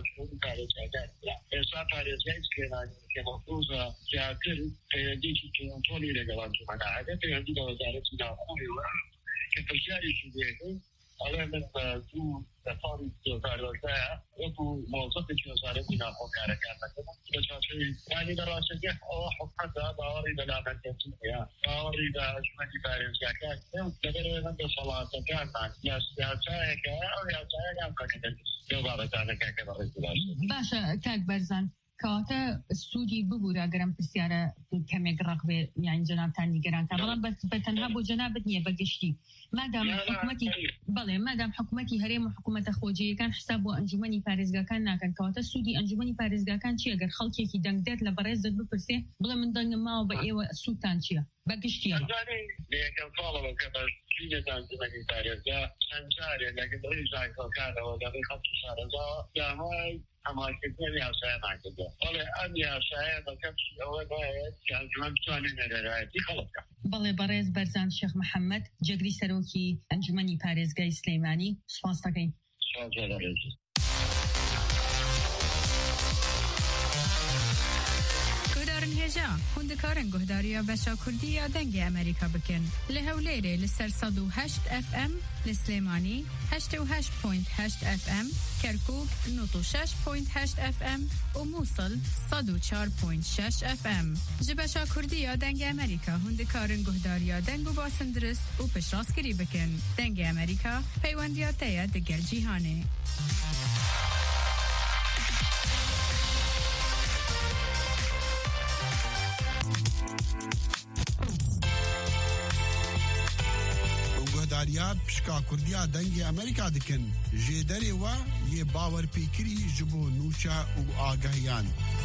شون پارێزگاکان ئێستا پارێزگای سلێمانی کە مەفروضە زیاتر پەیوەندیی کنترۆلی لەگەڵ ئەنجومەنە هەبێ پەیوەندی بە وەزارەتی ناوخۆیەوە کە پرسیاریشی دێتن ئەڵێ من بە دوو دەفاڵی 2012 وەکو مۆزەفێکی وەزارەتی ناوخۆکارەکان دەکەم بە چاوەڕێی یانی بەڕاستەکە ئەوە حکومەتە باوەڕی بە لامەکەتنیە باوەڕی بە ئەنجومەنی پارێزگاکان لەبەرەوەی من دەسەڵاتەکانمان یا سیاسایەکە ئەو یاسایەکان بەکەدەن لەو بابەتانەکە کە بەڕێزی باشە کاک بەرزان کەواتە سوودی ببوورە گەرم پرسیارە کەمێک ڕقبێ یان جەنابتان نیگەرانکە بەڵام بە تەنها بۆ جەنابەت نییە بەگشتی مادام حکوومەتی هەرێم و حکوومەتە خۆجیەکان حساب بۆ ئەنجومەنی پارێزگاکان ناکەن کەواتە سوودی ئەنجومەنی پارێزگاکان چیە گەر خەڵکێکی دەنگدێت لە بەڕێزت بپرسێ بڵێ من دەنگم ماوە بە ئێوە سوودتان چییە بەگشتیە یەکەم ساڵەوە کە بەشینە ئەنجومەنی پارێزگا چەند جارێ لەگەڵ زانکۆکانەوە لەڕێی خەڵکی شارەزاوە داوای ئەماکردنی یاسایەمان کردووە بەڵێ ئەم یاسایە بەکەمشی ئەوە باید کە ئەنجومەن بتوانێت نەرایەتی خەڵک بکات. بەڵێ بەڕێز بەرزان شێخ محەممەد جەگری سەرۆکی ئەنجومەنی پارێزگای سلێمانی سوپاس دەکەین. هێژا هوندکارن گوهداریە بەشا کوردی یا دەنگی ئەمریکا بکەن لە هەولێرێ لەسەر 108 FM لە سلێمانی 88.8 FM کەرکووک 96.8 FM و مووسڵ 104.6 FM ji بەشا کوردی یا دەنگی ئەمریکا هوندکارن گوهداریە دەنگ و باسن درست و پشتڕاستکردی بکەن دەنگی ئەمریکا پەیوەندیاتەیە دەگەل جیهانێ. داریا پشکا کوردیا دەنگی ئەمریکا دکن ژێدەرێوە یێ باوەرپێکری ji بۆ نوچە و ئاگەهیان.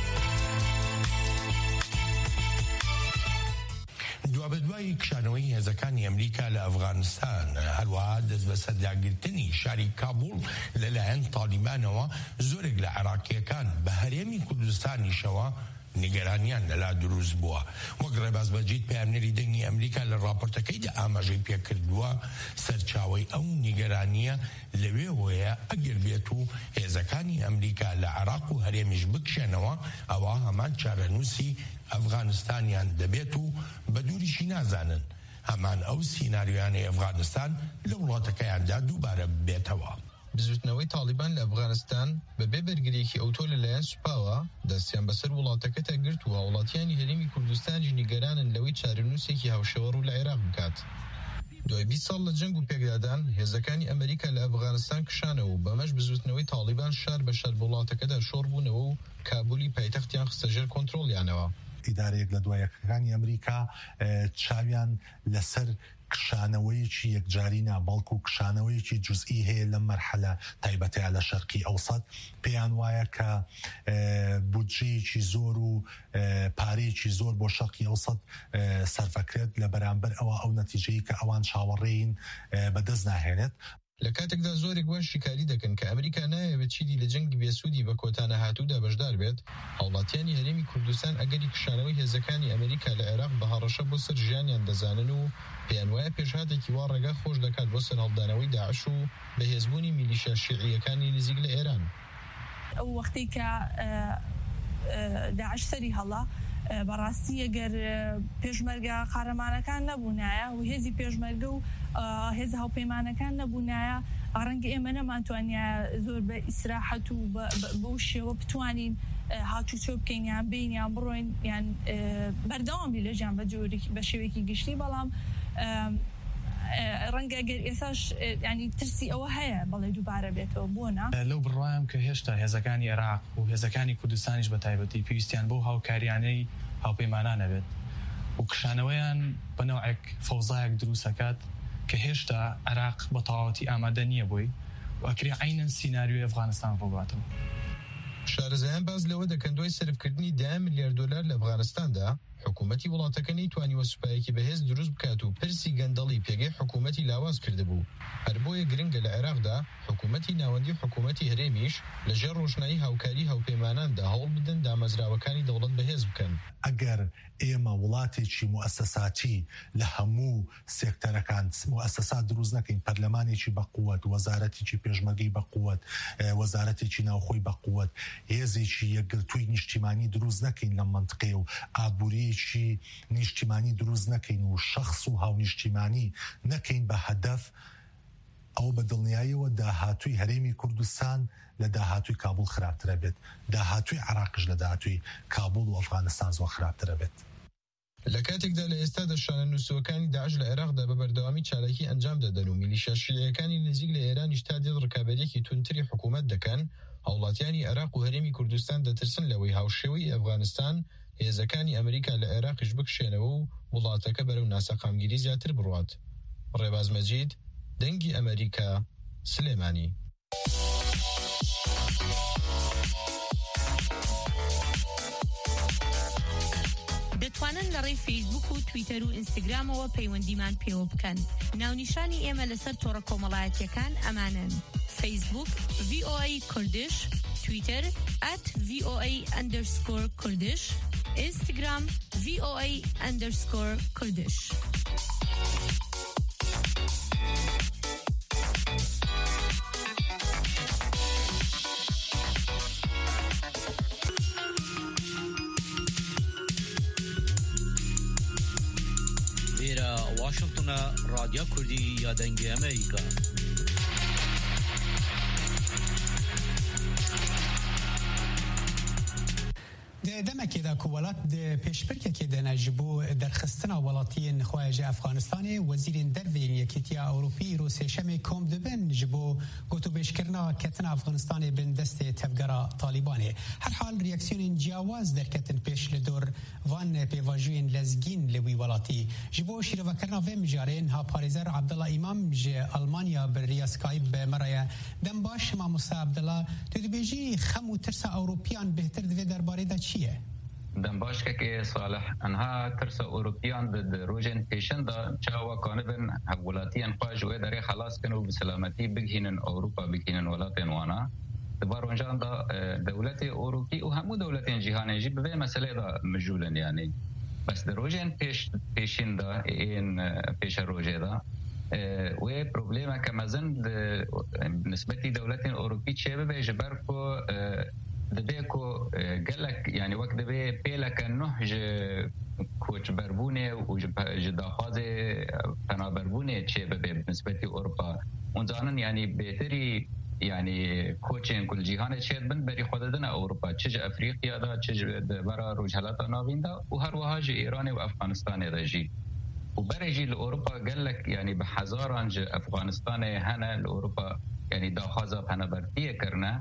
دوابەدوای کشانەوەی هێزەکانی ئەمریکا لە ئەفغانستان هەروەها دەست بە سەرداگرتنی شاری کابوڵ لەلایەن تالیبانەوە زۆرێک لە عێراقیەکان بە هەرێمی کوردستانیشەوە نیگەرانیان لەلا دروست بووە. وەک ڕێبازبەجیت پەیامنەری دەنگی ئەمریکا لە راپۆرتەکەیدا ئاماژەی پێکردووە سەرچاوەی ئەو نیگەرانیە لەوێوەیە ئەگەر بێت و هێزەکانی ئەمریکا لە عێراق و هەرێمیش بکشێنەوە ئەوە هەمان چارەنووسی ئەفغانستانیان دەبێت و بە دووریشی نازانن هەمان ئەو سیناریۆیانەی ئەفغانستان لە وڵاتەکەیاندا دووبارە بێتەوە. بزوتنەوەی تالیبان لە ئەفغانستان بەبێ بەرگریەکی ئەوتۆ لەلایەن سوپاوە دەستیان بەسەر وڵاتەکەتە گرتووە وڵاتیانی هەرێمی کوردستانی نیگەرانن لەوەی چارەنووسێکی هاوشێوە ڕوو لە عێراق بکات. دوای 20 ساڵ لە جەنگ و پێکدادان هێزەکانی ئەمریکا لە ئەفغانستان کشانەوە و بەمەش بزوتنەوەی تالیبان شار بە شار وڵاتەکەدا شۆڕ بوونەوە و کابولی پایتەختیان خستەژێر کۆنتڕۆڵیانەوە. ئیدارەیەک لە دوایەکەکانی ئەمریکا چاویان لەسەر کشانەوەیەکی یەکجاری بەڵکو و کشانەوەیەکی جزئی هەیە لە مەرحەلە تایبەتەیە لە شەرقی ئەوسەد پێیان وایە کە بودجەیەکی زۆر و پارەیەکی زۆر بۆ شەرقی ئەوسەد سەرفەکرێت لە بەرامبەر ئەوە ئەو نەتیجەیە کە ئەوان چاوەڕێین بەدەست ناهێنێت. لە کاتێکدا زۆرێک وان شیکاری دەکەن کە ئەمریکا نایەوێت چیدی لە جەنگی بێسوودی بە کۆتانە هاتوودا بەشدار بێت هاوڵاتیانی هەرێمی کوردستان ئەگەری کشانەوەی هێزەکانی ئەمریکا لە عێراق بە هەڕەشە بۆ سەر ژیانیان دەزانن و پێیان وایە پێشهاتێکی وا ڕێگا خۆش دەکات بۆ سەر هەڵدانەوەی داعش و بەهێزبوونی میلیشیا شیعیەکانی نزیک لە ئێران. ئەو وەختی کە داعش سەری هەڵا بەڕاستی ئەگەر پێشمەرگە قارەمانەکان نەبوونایە و هێزی پێشمەرگە و هێز هاوپەیمانەکان نەبوونایە ڕەنگە ئێمە نەمانتوانیا زۆر بە ئیسراحەت و بۆ شێوە بتوانین هاتوچۆ بکەین یان بینیان بڕۆین یان بەردەوامی لە ژیان بە شێوەیەکی گشتی بەڵام ڕەنگە گەر ئێساش ینی ترسی ئەوە هەیە بەڵێ دووبارە بێتەوە بۆنا لەو بڕوایم کە هێشتا هێزەکانی عێراق و هێزەکانی کوردستانیش بە تایبەتی پێویستیان بۆ هاوکاریانەی هاوپەیمانانە بێت و کشانەوەیان بەنەوەیەک فەوزایەک دروستەکات کە هێشتا عێراق بە تەواوەتی ئامادە نییە بۆی و ئەکرێ عینەن سیناریۆی ئەفغانستان ڕۆباتەوە. شارەزایان باز لەوە دەکەن دوای سەرفکردنی $10 میلیارد لە ئەفغانستاندا حکوومەتی وڵاتەکەی توانی وەسوپایەکی بەهێز دروست بکات و پرسی گەندەڵی پێگەی حکوومەتی لاواز کردبوو. هەر بۆیە گرنگە لە عێراقدا حکوومەتی ناوەندی حکوومەتی هەرێمیش لەژێر ڕۆژنایی هاوکاری هاوپەیماناندا هەوڵ بدەن دامەزراوەکانی دەوڵەت بەهێز بکەن. ئەگەر ئێمە وڵاتێکی موسساتی لە هەموو سێکتەرەکان موسسات دروست نەکەین، پەرلەمانێکی بەقووەت، وەزارەتێکی پێشمەرگەی بەقووەت، وەزارەتێکی ناوخۆی بەقووەت، هێزێکی یەکگرتووی نیشتیمانی دروست نەکەین لە منطقێ و ئابووریەکی نیشتیمانی دروست نەکەین و شەخص و هاونیشتیمانی نەکەین بە هەدەف، ئەو بە دڵنیاییەوە داهاتووی هەرێمی کوردستان لە داهاتووی کابل خراپترە بێت، داهاتووی عێراقش لە داهاتووی کابل و ئەفغانستان زۆر خراپترە بێت. لە کاتێکدا لە ئێستادا شانە نووسەوەکانی داعش لە عێراقدا بە بەردەوامی چالاکی ئەنجام دەدەن و میلیشیا شیعەکانی نزیک لە ئێرانیش تا دێت ڕکابەرێکی تونتری حکوومەت دەکەن، هاوڵاتیانی عێراق و هەرێمی کوردستان دەترسن لەوەی هاوشێوەی ئەفغانستان هێزەکانی ئەمریکا لە عێراقیش بکشێنەوە و وڵاتەکە بەرەو ناسەقامگیری زیاتر بڕوات. ڕێباز مەجید، دەنگی ئەمریکا، سلێمانی. دەتوانن لە ڕێی فەیسبوک و تویتەر و ئینستاگرامەوە پەیوەندیمان پێوە بکەن. ناونیشانی ئێمە لەسەر تۆڕە کۆمەڵایەتیەکان ئەمانن: فەیسبوک VOA کوردش، تویتر @VOA_کوردش، ئینستاگرام VOA_کوردش. واشنطن رادیو کردی یا دنگی امریکا. دەمەکێدا کو وڵات پێشبرکێکی دەناژ بۆ دەرخستنا وڵاتیên خواهێژە ئەفغانستانê وەزیرên derveyên Yekîtiya Ewropî rû sêşemê kom dibin ji bo gotûbêjkirina ketina Efganistanê bin destê tevgera Talîbanê. Her hal reaksiyonên ciyawaz derketin pêş li dor van pêvajiyên lezgîn li wî welatî. Ji bo şîrevekirina vê mijarên Haparêzer Abdullah İmam ji Almanya bi riya Skype be meraya dem baş Mamosta Abdullah tu dibêjî xem û tirsa Ewropiyan bêhtir divê derbarê de çi ye؟ دم باش که صالح انها ترس اوروپیان د روجن پیشن دا چاوا کانبن حولاتیان خواج و داره خلاص کنو بسلامتی بگهینن اوروپا بگهینن ولاتین وانا دبار ونجان دا دولت اوروپی و همو دولتین جهانی جی به مسئله دا مجولن یعنی بس د روجن پیشن دا این پیش روجه دا و پروبلیما کمازن نسبتی دولتین اوروپی چه به جبر کو دبيكو قالك يعني وقت دبي بيلك النهج كوتش بربوني وجداخازي فنا بربوني تشي بالنسبة لأوروبا ونزانن يعني بيتري يعني كوتشين كل جهان تشيد بن بري خددنا أوروبا تشج أفريقيا دا تشج برا رجالات نابين دا وهر وهاجي إيراني وأفغانستان دا جي وبرجي لأوروبا قالك يعني بحزارنج أفغانستان هنا لأوروبا يعني داخازة هنا برتية كرنا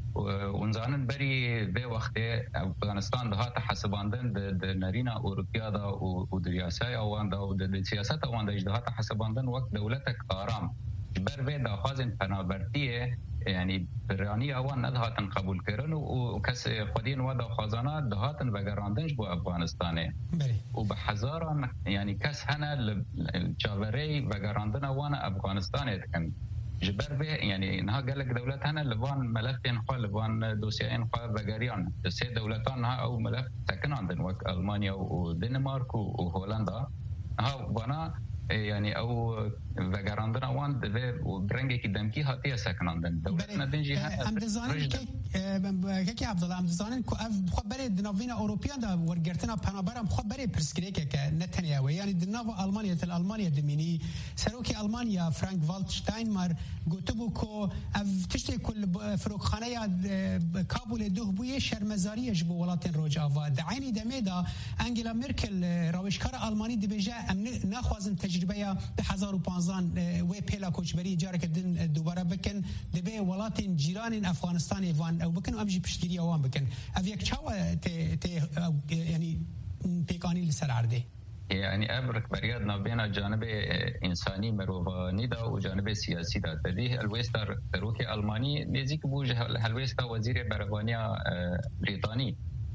ونزانن بری به وقت افغانستان ده هات حساباندن د نرینا اروپیا دا او د ریاست اوان دا او د سیاست اوان د هات حساباندن وقت دولتک آرام بر و دا خازن پنابرتیه يعني براني اوان ندهاتن قبول کردن و کس خودین و دا خازانه دهاتن وگراندنج بو افغانستانه و به هزاران يعني کس هنه جاوری وگراندن اوان افغانستانه تکن جبر به يعني انها قال لك دولتنا لبان ملفين خو لبان دوسيين خو بغاريان سي دولتان او ملف سكن عندنا وك المانيا ودنمارك وهولندا ها وانا يعني او بغاراندنا وان وبرنجي كدمكي هاتيه سكن عندنا دولتنا دنجي ام دزانن كي عبد الله ام دزانن كو خبري دنافينا اوروبيان دا ورغرتنا بنابرام خبري برسكريك نتنياهو يعني دناف المانيا دميني سروكي المانيا فرانك والتشتاين مار گوتبو كو اف تشتي كل فروخانه كابول دوهبويه شرمزاريه جبو ولاتن روجاوا دعيني دميدا انجيلا ميركل راوشكار الماني دبيجا ام ناخوازن تجربه به 2015 و پیلا کوچبری جارك دن دوباره بكن دبي ولاتن جيران افغانستان وان او بكن امجي پشتگیری اوان بكن افيك چاوا تي يعني بيقاني لسرعرده يعني أبرك بريادنا بين جانب إنساني مروفاني دا وجانب سياسي دا تديه الويستا روكي ألماني نزيك بوجه الويستا وزير بريطانيا بريطاني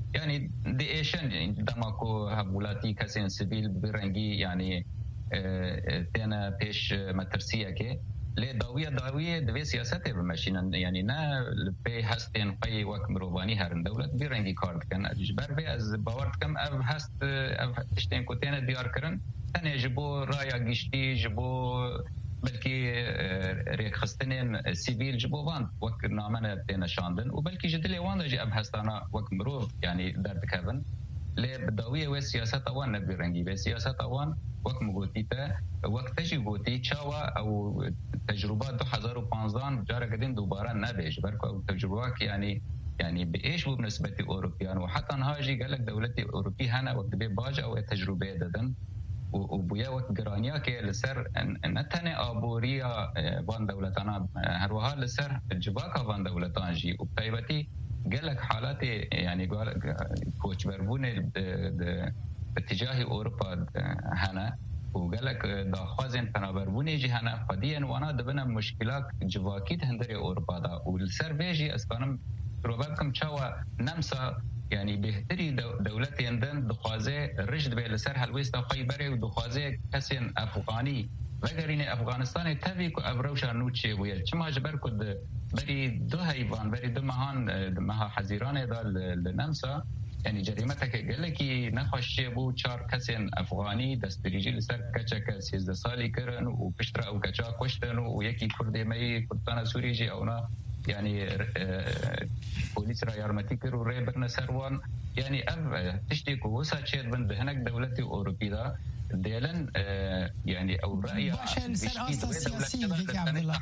يعني ديشن دماكو هبولاتي كسين سبيل برنجي يعني تانا بيش مترسية كي لي داوية دوي سياسته بمشينا يعني نا بي هستين قي وك مروباني هرن دولة برنجي كارد كان اجبر بي از باورت كم اف هست اف اشتين كوتينا ديار كرن تاني جبو رايا جيشتي جبو بلكي ريك خستنين سيفيل جبو وان وك نامنا بتينا شاندن وبلكي جدلي وان جي اب هستانا وك مروف يعني درد كابن لي بداوية والسياسة وان نبي رنجي بي سياسة وان وك مغوتيتا وقت تجي غوتي تشاوا او تجربات 2015 جارة قدين دوباره نبيش بركو او تجربات يعني بايش بالنسبة اوروبيان وحتى نهاجي قال لك دولتي اوروبي هنا وقت بي باج او تجربة ددن وبويا وقت جرانيا كي لسر نتني ابوريا وان دولتنا هروها لسر الجباكا وان دولتان جي وبتايبتي قال لك حالاتي يعني قال كوتش بربوني باتجاه اوروبا هنا وقال لك داخوازن بنابربوني جي هنا قديا وانا دبنا مشكلات جواكيت هندري اوروبا دا والسر بيجي اسبانم روبابكم تشاوا نمسا يعني بهتري دولتي عندن دخوازه رشد بي لسر هلويستا خيبري ودخوازه كسين افغاني وگرین افغانستان تبیک ابروشا نوچه ویل چما جبر کد بری دو حیوان بری دو مها حزیران دا لنمسا يعني جريمتك قال لك نخش بو 4 كسين افغاني دستريجي لسر كچا 13 سالي كرن وبشترا او كچا كشتن ويكي كردي مي كردان سوريجي اونا يعني بوليس را يارمتي كرو ريبرنا سروان يعني اب تشتيكو وسا تشيد بند هناك دولتي اوروبي دا ديلن يعني او رأي باشه لسر آستا سیاسی دیگه عبدالله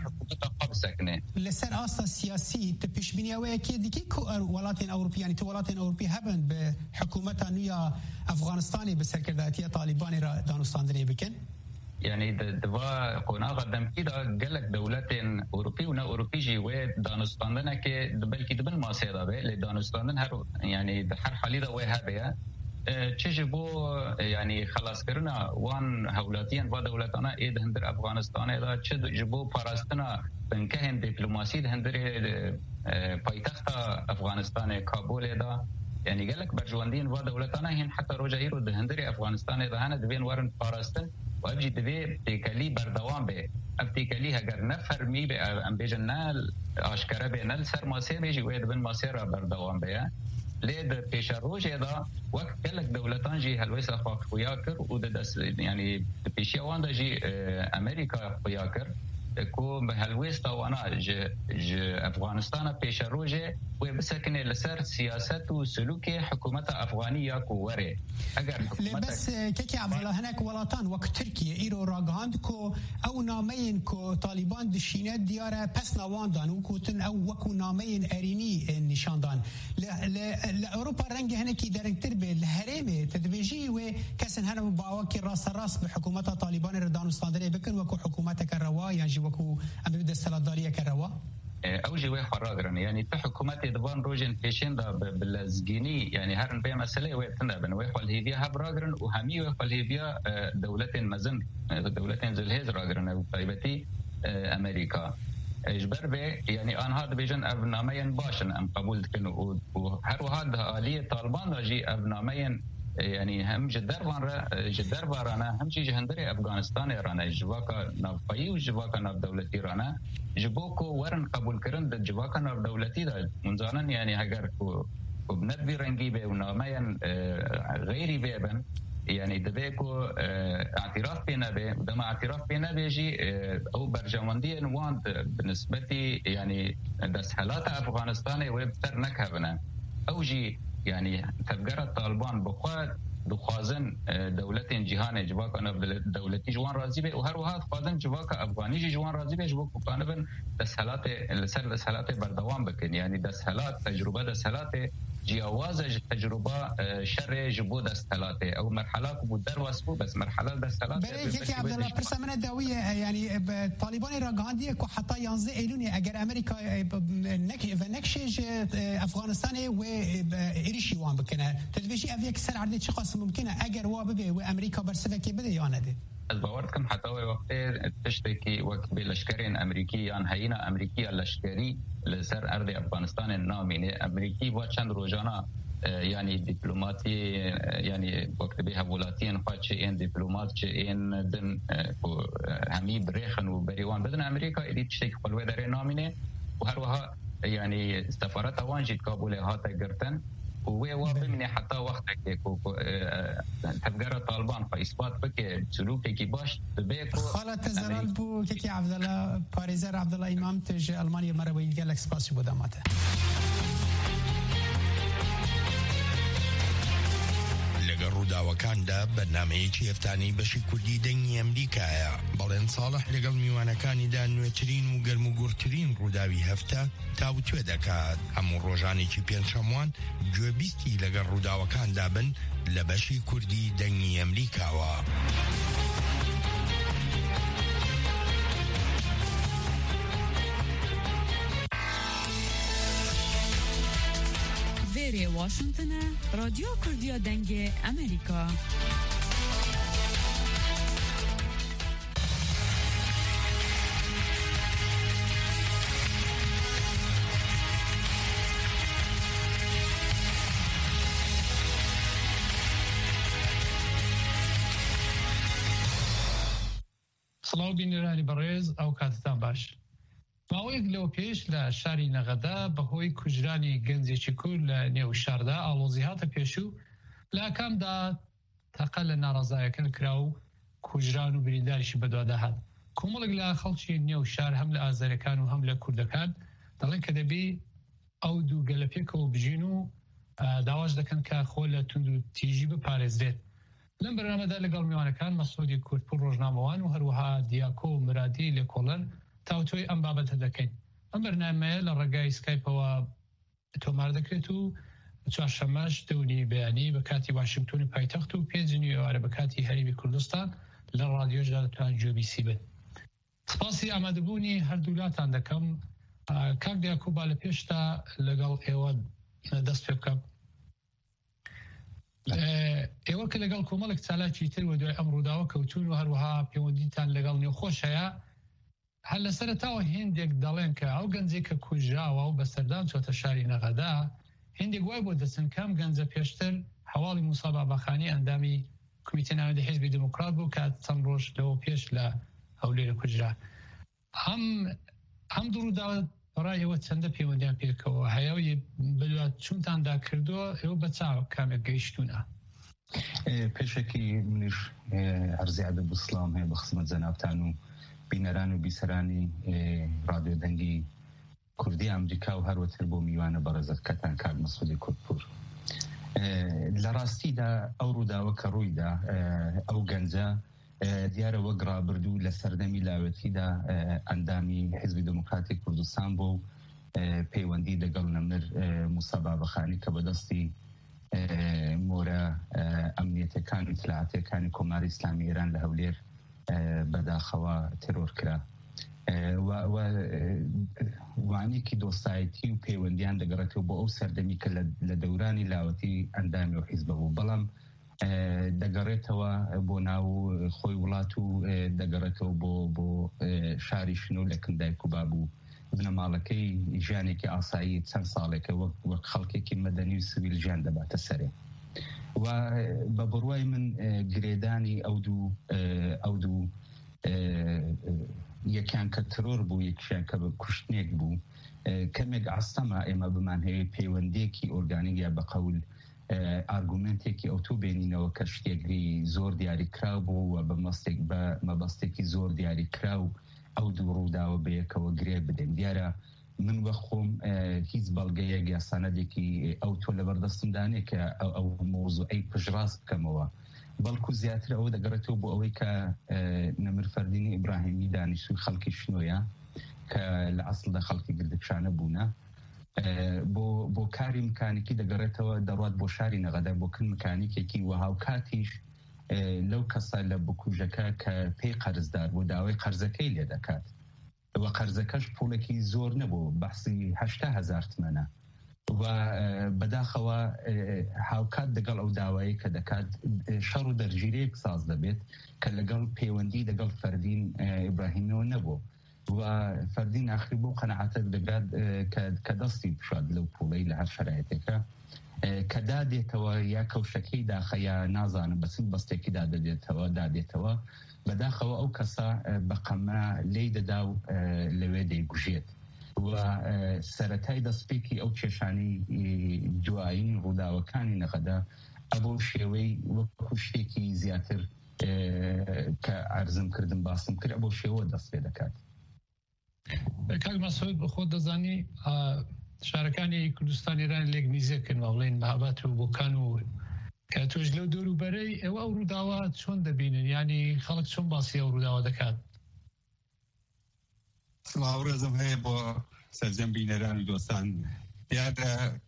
لسر آستا سیاسی تپیش بینیوه که دیگه که ولاتین اوروپی یعنی تو ولاتین اوروپی هبند به حکومت نویا افغانستانی به سرکرداتی طالبانی را دانستاندنی بکن يعني دوا قناة قدم كده قال لك دولتين أوروبي ونا أوروبي جي ودانستاندنا كي بلكي دبل ما سيدا به لدانستاندن هر يعني هر حالي دا وهابه چجبو يعني خلاص كرنا وان هولاتيان و دولتنا ايد هندر افغانستان اذا چجبو پاراستنا بنكهن دبلوماسي هندر پایتخت افغانستان کابل اذا يعني قال لك برجواندين و دولتنا هن حتى روجايرو هندر افغانستان اذا هنا دبين ورن پاراستن وابجي دبي تكلي بردوام به ابتكلي هگر نفر مي به ام بجنال اشكره به نل سر ماسه بيجي ويد بن ماسه بردوام به لید پیش روز ادا وقت کلک دولتان جی هلویس افاق خویا کر و دست یعنی پیشی وان دا جی امریکا خویا کر کو به هلویس تا وانا ج افغانستان پیش روز و بسکنه لسر سیاست و سلوک حکومت افغانیه کو وره اگر حکومت بس كي عبد هناك ولاتان وقت تركيا ايرو راغاند كو او نامين كو طالبان دشينات دياره بس نواندان وكوتن او وكو نامين اريني نشاندان لاوروبا رنج هناك دايركتور بالهرم تدبيجي وكسن هنا باوكي راس راس بحكومه طالبان ردان استاندري بكن وكو حكومتك الروا يعني وكو امد السلطداريه كروا اوجي وي خراغرن يعني في حكومات دبان روجن فيشن دا بالزجيني يعني هرن بي مساله ويتنا بن وي خل هيبيا هبراغرن وهمي وي خل هيبيا دولتين مزن دولتين زلهز راغرن وطيبتي امريكا اجبر به يعني ان هذا بيجن ابنامين باشن ام قبول كن وهر هذا اليه طالبان جي ابنامين يعني هم جدر بارانا هم شيء جهندري افغانستان رانا جواكا نافقي وجواكا ناف دولتي رانا جبوكو ورن قبول كرن د جواكا ناف دولتي دا منزانا يعني هاگر کو بنبي رنگي به ونامين غيري بيبن يعني دبيكو اعتراف بينا به دما اعتراف بينا بيجي او برجماندي نوان بالنسبه يعني دسهلات افغانستان وبتر نكهبنا اوجي يعني تفجر طالبان بخواد دخوازن دولتين جهان جواك أنا دولتي جوان راضي به وهر وهاد خوازن جواك أفغاني جوان راضي به جواك كانبن دسهلات لسر دسهلات بردوام بكن يعني دسهلات تجربة دسهلات جواز تجربة شر جبو دسهلات أو مرحلة كبودر واسبو بس مرحلة دسهلات. بريك يا عبد الله برسمنا داوية يعني طالبان راغاندية كو حتى ينزل إلوني أجر أمريكا نكشج أفغانستان وإيرشي وان بكنا تدبيشي أفيك سر عدد شخص ممكنة أجر واببه وأمريكا برسفك بده يعني ده. البوارد حتى وقت تشتكي وقت باللشكرين أمريكيان هينا أمريكية لشكري لسر أرض أفغانستان النامي أمريكي وچند روزانا يعني دبلوماتي يعني وقت بها ولاتين خاطشي ان دبلومات ان دن همي بريخن وبريوان بدن امريكا ادي تشتكي قلوه داري نامينه وهروها يعني سفارات وانجي كابول هاتا قرتن وبمني حتى وقتك تفقر طالبان فإثبات بك سلوكك باش بيكو خالة زلال بو كيكي عبد الله باريزر عبد الله إمام تجي ألمانيا مرة ويجي لك سباسي بوداماته ڕووداوەکاندا بەرنامەیەکی هەفتانەی بەشی کوردی دەنگی ئەمریکایە بەڵێن ساڵح لەگەڵ میوانەکانیدا نوێترین و گەرم و گورترین ڕووداوی هەفتە تاوتوێ دەکات هەموو ڕۆژانێکی پێنجشەموان گوێبیستی لەگەڵ ڕووداوەکاندا بن لە بەشی کوردی دەنگی ئەمریکاوە. واشنطن رادیو کردیا دنگ امریکا. سڵاو بینەرانی بەڕێز ئەو کاتتان باش. ماوەیەک لەوە پێش لە شاری نەغەدا بەهۆی کوژرانی گەنجێکی کورد لە نێو شاردا ئاڵۆزی هاتە پێشوو لە ئاکامدا تەقە لە ناڕەزایەکەن کرا و کوژران و برینداریشی بەدووادا هات. کۆمەڵێک لە خەڵکی نێو شار هەم لە ئازەرەکان و هەم لە کوردەکان دەڵێن کە دەبێ ئەو دوو گەلە پێکەوە بژین و داواش دەکەن کە خۆ لە توند و تیژی بپارێزرێت. لەم بەرنامەدا لەگەڵ میوانەکان مەسعودی کوردپور ڕۆژنامەوان و هەروەها دیاکۆ و مرادی لە کۆڵەر تاوتۆی ئەم بابەتە دەکەین. ئەم بەرنامەیە لە ڕێگای سکایپەوە تۆمار دەکرێت و چوارشەمەش دەوری بەیانی بە کاتی واشنگتۆنی پایتەخت و پێنجنی ئێوارە بە کاتی هەرێمی کوردستان لە ڕادیۆژدا دەتوان گوێبیسی بن. سپاسی ئامادەبوونی هەردوولاتان دەکەم. کاک دیاکۆ با لە پێشتا لەگەڵ ئێوە دەست پێ بکەم. ئێوە کە لەگەڵ کۆمەڵێک چالاکی تر و دوای ئەم ڕووداوە کەوتون و هەروەها پەیوەندیتان لەگەڵ نێوخۆشەیە هەر لەسەرتاوە هێندێک دەڵێن کە ئەو گەنجێک کە کوژراوە و بە سەردان چۆتە شاری نەغەدا هێندێک وای بۆ دەچن کام گەنجە پێشتر هەواڵی موسا بابەخانی ئەندامی کمیتە ناوەندی حیزبی دموکرات بوو کە چەند ڕۆژ لەوە پێش لە هەولێرە کوژرا. هەم دوو ڕووداوە بەڕای ئێوە چەندە پەیوەندیان پێکەوە هەیە بلوات چونتاندا کردووە ئێوە بە چاو کامێک گەیشتونە؟ پێشێکی منیش عەرزی ئادەب و سڵام هەیە بە خزمەت جەنابتان و بینەران و بیسەرانی رادیۆ دەنگی کوردی ئەمریکا و هەروەتر بۆ میوانە بەڕێزەکەتان کاک مەسعودی کوردپور. لە ڕاستیدا ئەو ڕووداوە کە ڕوویدا ئەو گەنجە دیارە وەک ڕابردوو لە سەردەمی لاوەتیدا ئەندامی حیزبی دموکراتی کوردستان بۆ پەیوەندی لەگەڵ نەمر موسا بابەخانی کە بەدەستی مۆرە ئەمنیەتەکان و اطلاعاتیەکانی کۆماری ئیسلامی ئێران لە هەولێر بەداخەوە تێرۆر کرا. وانێکی دۆستایەتی و پەیوەندیان دەگەڕێتەوە بۆ ئەو سەردەمی کە لە دەورانی لاوەتی ئەندامی و حیزبە بوو، بەڵام دەگەڕێتەوە بۆ ناو خۆی وڵات و دەگەڕێتەوە بۆ شاری شنو لە کندای کوبابوو بنەماڵەکەی ژیانێکی ئاسایی چەند ساڵێکە وەک خەڵکێکی مەدەنی و سویل ژیان دەباتە سەرێ. و بە بڕوای من گرێدانی ئەو دوو یەکیان کە ترۆر بوو یەکیان کە کوشتنێک بوو کەمێک عستەما ئێمە بمان هەیە پەیوەندێکی ئۆرگانیک یا بە قەول ئارگومنتێکی ئەوتۆ بێنینەوە کە شتێکری زۆر دیاری کراو بوو و بە مەبەستێکی زۆر دیاری کراو ئەو دوو ڕووداوە بەیەکەوە گرێ بدەین. دیارە من وە خۆم هیچ بەڵگەیەک یا سەنەدێکی ئەوتۆ لەبەردەستمدانێ کە ئەو مۆزوعی پژڕاست بکەمەوە، بەڵکو زیاتر ئەوە دەگەڕێتەوە بۆ ئەوەی کە نەمر فەردینی ئیبراهیمی دانیشتووی خەڵکی شنۆیە کە لە ئەسڵدا خەڵکی گردکشانە بوونە بۆ کاری مکانیکی دەگەڕێتەوە دەڕات بۆ شاری نەغەدا بۆکن مکانیکێکی و هاوکاتیش لەو کەسە لە بکوژەکە کە پێی قەرزدار بۆ داوای قەرزەکەی لێ دەکات و قەرزەکەش پوڵێکی زۆر نەبوو، بەحسی 800,000 تمەنە و بەداخەوە هاوکات دەگەڵ ئەو داوایی کە دەکات شەڕ و دەرگیرەیەک ساز دەبێت کە لەگەڵ پەیوەندی لەگەڵ فەردین ئیبراهیمەوە نەبوو. وفردين آخری بۆ قەنەعەتێک دەگات کە دەستی بشات لەو پوڵەی لە هەر شەرایەتێکە کە دادێتەوە یا کەوشەکەی داخەیە نازانم بەسن بەستێکیدا دادێتەوە بەداخەوە ئەو کەسە بەقەمە لێی دەدا و لەوێ دەیگوژێت و سەرەتای دەستپێکی ئەو کێشانی دوایین ڕووداوەکانی نەقەدا ئەبۆ شێوەی وەکو شتێکی زیاتر کە عەرزم کردم باسم کرد ئەبۆ شێوە دەست پێ دەکات. کاک مەسعود بە خۆت دەزانی شارەکانی کوردستان ئێران لێک میزێکن وڵێن بەهابات و بۆکان و کە تۆش لەو دەور و بەرەی ئێوە ئەو ڕووداوە چۆن دەبینن ینی خەڵک چۆن باسی ئەو ڕووداوە دەکات؟ سڵاوڕێزم هەیە بۆ سەرجەم بینەران و دۆستان دیارە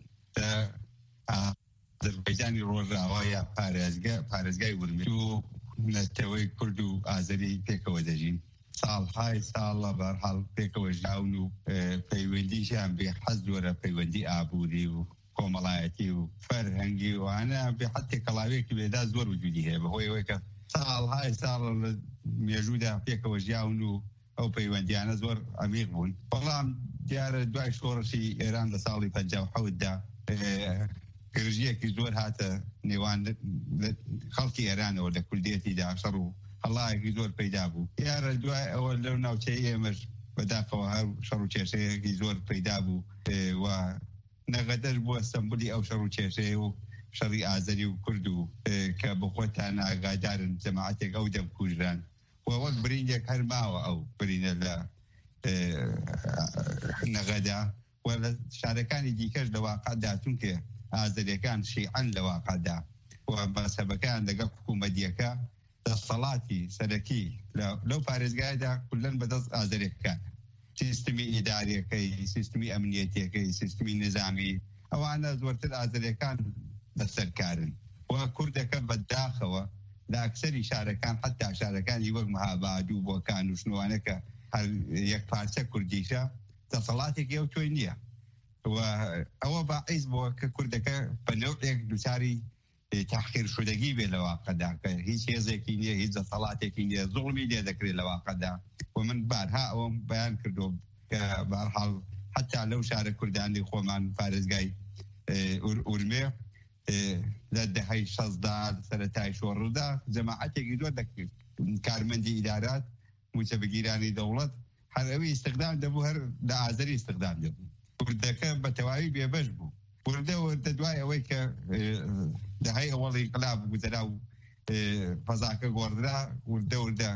ئازەربایجانی ڕۆژاوا یا پارێزگای ورمێ و نەتەوەی کورد و ئازەری پێکەوە دەژین ساڵهای ساڵە بەرحاڵ پێکەوە ژاون و پەیوەندیشیان بێ حەز زۆرە پەیوەندی ئابووری و کۆمەڵایەتی و فەرهەنگی وانە بێ حەت تێکەڵاوێکی بێدا زۆر وجودی هەیە بەهۆی ئەوەی کە ساڵهای ساڵ لە مێژوودا پێکەوە ژیاون و ئەو پەیوەندیانە زۆر عەمیق بوون. بەڵام دیارە دوای شۆڕشی ئێران لە ساڵی 57دا گرژیەکی زۆر هاتە نێوان خەڵکی ئێرانەوە لە کوردێتیدا شەڕ و هەڵایەکی زۆر پەیدا بوو. دیارە دوای ئەوە لەو ناوچەی ئێمەش بەداخەوە هەر شەڕ و کێشەیەکی زۆر پەیدا بوو و نەغەدەش بووە سەمبولی ئەو شەڕ و کێشەیە و شەڕی ئازەری و کورد و کە بخۆتان ئاگادارن جەماعەتێک ئەو دەم کوژران و وەک برینجێک هەر ماوە ئەو برینە لە نەغەدا و لە شارەکانی دیکەش لە واقعدا چونکە ئازەریەکان شیعەن لە واقعدا و مەسەبەکان لەگەڵ حکوومەتیەکە دەسەڵاتی سەرەکی لەو پارێزگایدا کولەن بەدەست ئازەریەکان سیستمی ئیداریەکەی سیستمی ئەمنیەتیەکەی سیستمی نظامی ئەوانە زۆرتر ئازەریەکان لەسەرکارن و کوردەکە بەداخەوە لە ئەکسەری شارەکان حتا شارەکانی وەک مەهاباد و بۆکان و شنوانەکە هەر یەک پارچە کوردیشە دەسەڵاتێکی ئەو تۆی نییە و ئەوە باعیس بووە کە کوردەکە بە نەوعێک دووچاری تحقیر شدگی بێ لە واقعدا کە هیچ هێزێکی نییە هیچ دەسەڵاتێکی نییە زوڵمی لێ دەکرێت لە واقعدا و من بارها ئەوم بەیان کردو کە بەهەرحاڵ حتا لەو شارە کوردانی خۆمان پارێزگای ئورمێ لە دەهەی 60دا سەرەتای شۆڕدا جەماعەتێکی زۆر دەکرد کارمەندی ئیدارات موچەبگیرانی دەوڵەت هەر ئەوی ئیستیخدام دەبوو هەر لە ئازەری ئیستیخدام دەبوو کوردەکە بە تەواوی بێبەش بوو وردە دوای ئەوەی کە دەهەی ئەوەڵی انقلاب گوزەرا و فەزاکە گۆڕدرا وردە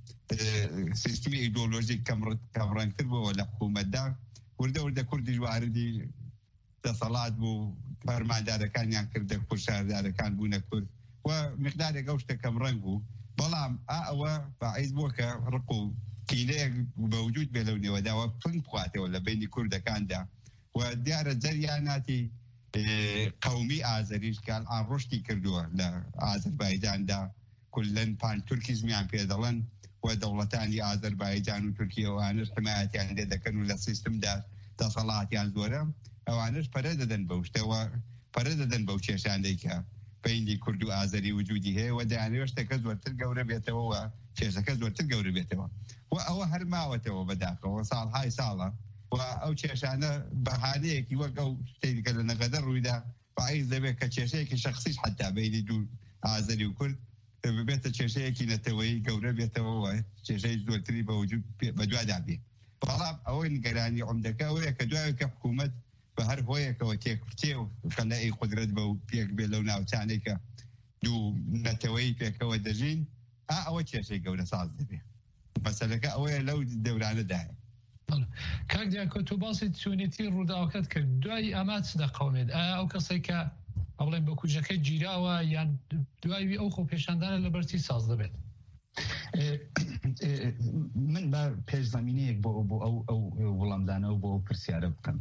سیستمی ئیدۆلۆژیک کەمڕەنگتر بووەوە لە حکوومەتدا وردە کوردی واردی دەسەڵات بوو فەرماندارەکانیان کردە کورد شاردارەکان بوونە کورد و مقدارێک ئەو شتە کەمڕەنگ بوو بەڵام ئەوە باعیس بووە کە ڕق و کینەیەک بەوجود بێ لەو نێوەداوە پن بخواتەوە لە بینی کوردەکاندا و دیارە جەریاناتی قومی ئازەریش کە ئەڵان ڕشتی کردووە لە ئازەربایجاندا کولەن پان تورکیزمیان پێ دەڵێن و دەوڵەتانی ئازەربایجان و تورکیەوانش حمایەتیان لێ دەکەن و لە سیستمدا دەسەڵاتیان زۆرە ئەوانش پەرە دەدەن بەو شتەوە پەرە دەدەن بەو کێشانەی کە بینی کورد و ئازەری وجودی هەیە و دەیانەوێت شتەکە زۆرتر گەورە بێتەوە و کێشەکە زۆرتر گەورە بێتەوە و ئەوە هەر ماوەتەوە بەداخەوە ساڵهای ساڵە و ئەو کێشانە بەهانەیەکی وەک ئەو شتێکە لە نەغەدە ڕوویدا باعیس دەبێت کە کێشەیەکی شەخصیش حتا بینی دوو ئازەری و کورد ببێتە کێشەیەکی نەتەوەیی گەورە بێتەوە و کێشەی زۆرتری بەوجود بەدوادا بێ بەڵام ئەوەی نیگەرانی عومدەکە ئەوەیە کە دوای کە حکوومەت بە هەر هۆیەکەوە تێکورتێ و خەلای قودرەت بە و پێک بێ لەو ناوچانەی کە دوو نەتەوەی پێکەوە دەژین ئەوە کێشەی گەورە ساز دەبێ مەسەلەکە ئەوەیە لەو دەورانەدایە. کاک دیاکۆ تۆ باسی چۆنێتی ڕووداوەکەت کرد دوای ئەما چ دەقەومێت ئایا ئەو کەسێک کە ئەڵێن بە کوژەکەی گیراوە یان دوای ئەو خۆ پێشاندانە لە بەرچی ساز دەبێت؟ من بە پێشزەمینەیەک بۆ ئەو وەڵامدانە و بۆ پرسیارە بکەم.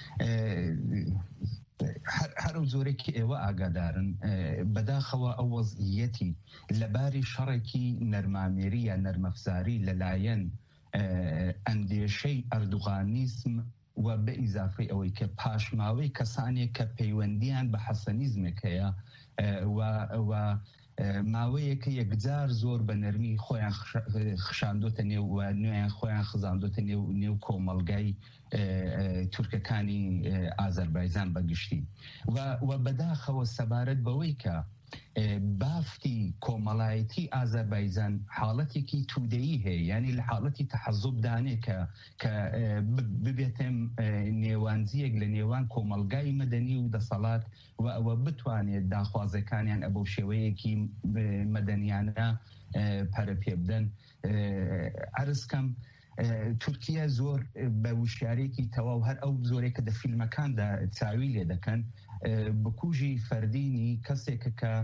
هەر ئەو زۆرێکی ئێوە ئاگادارن بەداخەوە ئەو وەزعیەتی لەباری شەڕێکی نەرمامێری یا نەرمەفزاری لەلایەن ئەندێشەی ئەردوغانیسم و بە ئیزافەی ئەوەی کە پاشماوەی کەسانێک کە پەیوەندیان بە حەسەنیزمێک هەیە و ماوەیەکە یەکجار زۆر بە نەرمی خۆیان خشاندۆتە نێو و نوێیان خۆیان خزاندۆتە نێو کۆمەڵگای تورکەکانی ئازەربایجان بەگشتی و بەداخەوە سەبارەت بەوەی کە بافتی کۆمەڵایەتی ئازەربایجان حاڵەتێکی تودەیی هەیە یعنی لە حاڵەتی تەحەزوبدانێ کە ببێتە نێوانجیەک لە نێوان کۆمەڵگای مەدەنی و دەسەڵات و ئەوە بتوانێت داخوازەکانیان ئەبەو شێوەیەکی مەدەنیانە پەرە پێ بدەن. عەرزکەم تورکیا زۆر بە وشیارێکی تەواو هەر ئەو زۆرێک کە دە فیلمەکاندا چاوی لێ دەکەن بکوژی فەردینی کەسێکە کە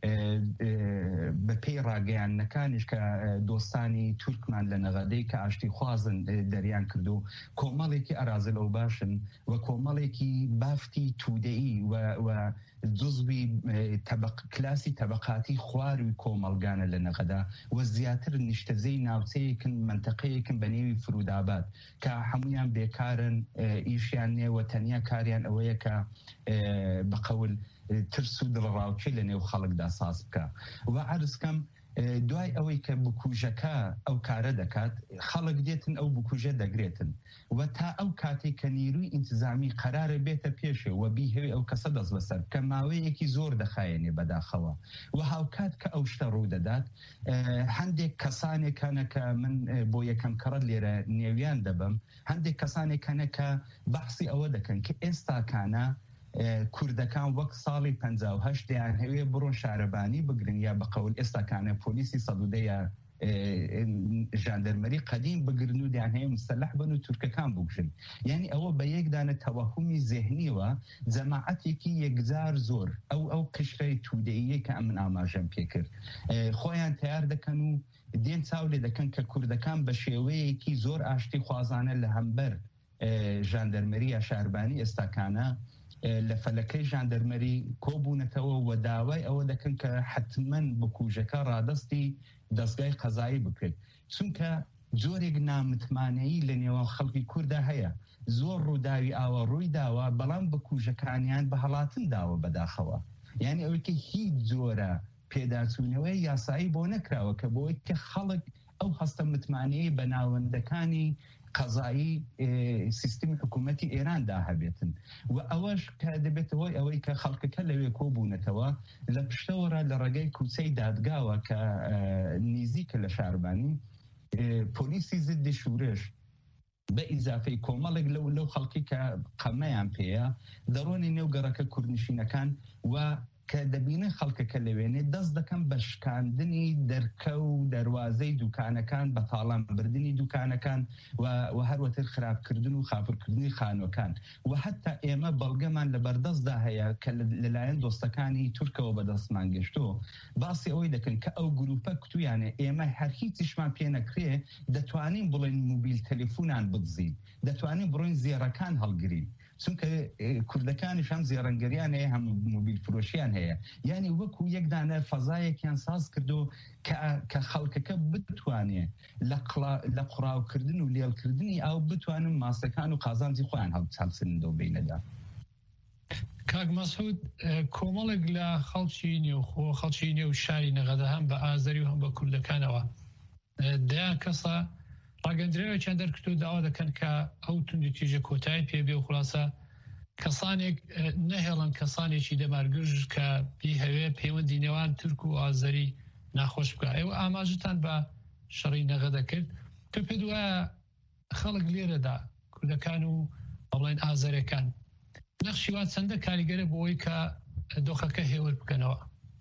بە پێی ڕاگەیانەکانیش کە دۆستانی تورکمان لە نەغەدەی کە ئاشتی خوازن دەریان کردو کۆمەڵێکی ئەرازل ئەو باشن و کۆمەڵێکی بافتی تودەیی و جزبی کلاسی تەبقاتی خواروی کۆمەلگانە لە نەغەدا و زیاتر نیشتەزەی ناوچەیەکن منتەقەیەکن بە نێوی فروداباد کە هەمویان بێکارن ئیشیان نێوە تەنیا کاریان ئەوەیە کە بەقەول ترس و دڵڕاوچی لە نێو خەڵکدا ساز بکە و عەرزکەم دوای ئەوەی کە بکوژەکە ئەو کارە دەکات خەڵک دێتن ئەو بکوژە دەگرێتن و تا ئەو کاتێک کە نیروی ئینتیزامی قەرارە بێتە پێشێ و بیهەوێ ئەو کەسە دەست بەسەر کە ماوەیەکی زۆر دەخایەنێ بەداخەوە و هاوکات کە ئەو شتە ڕوو دەدات هەندێک کەسانێکانە کە من بۆ یەکەم کەڕەت لێرە نێویان دەبم هەندێک کەسانێکانە کە بەحسی ئەوە دەکەن کە ئێستاکانە کوردەکان وەک ساڵی 58 دەیان هەوێ بڕۆن شارەبانی بگرن یا بەقەول ئێستاکانە پۆلیسی سەدودەیە ژاندەرمەری قەدیم بگرن و دەیان هەیە مستەلەح بن و تورکەکان بگژن یعنی ئەوە بە یەکدانە تەوەهومی زێهنیوە جەماعەتێکی یەکجار زۆر ئەو قشرەی تودەییە کە ئەمن ئاماژەم پێ کرد خۆیان تیار دەکەن و دێن چاو لێ دەکەن کە کوردەکان بە شێوەیەکی زۆر ئاشتی خوازانە لە هەمبەر ژاندەرمەری یا شاربانی ئێستاکانە لە فەلەکەی ژاندەرمەری کۆبوونەتەوە و داوای ئەوە دەکەن کە حتمەن بکوژەکە ڕادستی دەستگای قەزایی بکرێت چونکە جۆرێک نامتمانەیی لە نێوان خەڵکی کووردا هەیە زۆر ڕووداوی ئاوە ڕووی داوە بەڵام بکوژەکانیان بە هەڵاتن داوە بەداخەوە یعنی ئەوەی کە هیچ جۆرە پێداچوونەوەی یاسایی بۆ نەکراوە کە بۆی کە خەڵک ئەو هەستە متمانەیە بە ناوەندەکانی قەزایی سیستمی حکوومەتی ئێراندا هەبێتن و ئەوەش کە دەبێتەوەی ئەوەی کە خەڵکەکە لەوێ کۆبوونەتەوە لە پشتەوەرە لە ڕێگەی کوچەی دادگاوە کە نزیکە لە شاربانی پۆلیسی زدی شورش بە ئیزافەی کۆمەڵێک لەو خەڵکی کە قەمەیان پێەیە دەڕۆنی نێو گەڕەکە کوردنشینەکان و کە دەبینە خەڵکەکە لەوێنێ دەست دەکەم بە شکاندنی دەرکە و دەواازەی دوکانەکان بە تاڵان بردننی دوکانەکان و هەروەتر خراپکردن و خاپرکردنی خانۆکان و حتا ئێمە بەڵگەمان لە بەردەستدا هەیە کە لەلایەن دۆستەکانی تورکەوە بەدەستمان گەشتۆ باسی ئەوەی دەکەن کە ئەو گروپە کتویانێ ئێمە هەر هیچیشمان پێ نەکرێ دەتوانین بڵێن موبیل تەلەفۆنان بدزین دەتوانین بڕۆین زێڕەکان هەڵگرین چونکە کوردەکانیش هەم زێڕەنگەریان هەیە هەم موبیل فرۆشیان هەیە یعنی وەکو یەکدانە فەزایەکیان ساز کردو کە خەڵکەکە بتوانێ لە قوڕاوکردن و لێڵکردنی ئەو بتوانن ماسەکان و قازانجی خۆیان هەڵسنندەوە بینەدا. کاک مەسعود کۆمەڵێک لە خەڵکی نێو شاری نەغەدە هەم بە ئازەری و هەم بە کوردەکانەوە دەیان کەسە ڕاگەندرێوە دەرکردو داوا دەکەن کە ئەو توندی تیژە کۆتایی پێبێ و خلاصە کەسانێک نەهێڵن کەسانێکی دەمارگرژ کە بی هەوێ پەیوەندی نێوان تورک و ئازەری ناخۆش بکە ئێوە ئاماژتان بە شەڕی نەغەدە کرد کە پێ دوایە خەڵک لێرەدا کوردەکان و بەڵێن ئازەرەکان نەخشی وا چەندە کاریگەرە بۆ ئەوەی کە دۆخەکە هێور بکەنەوە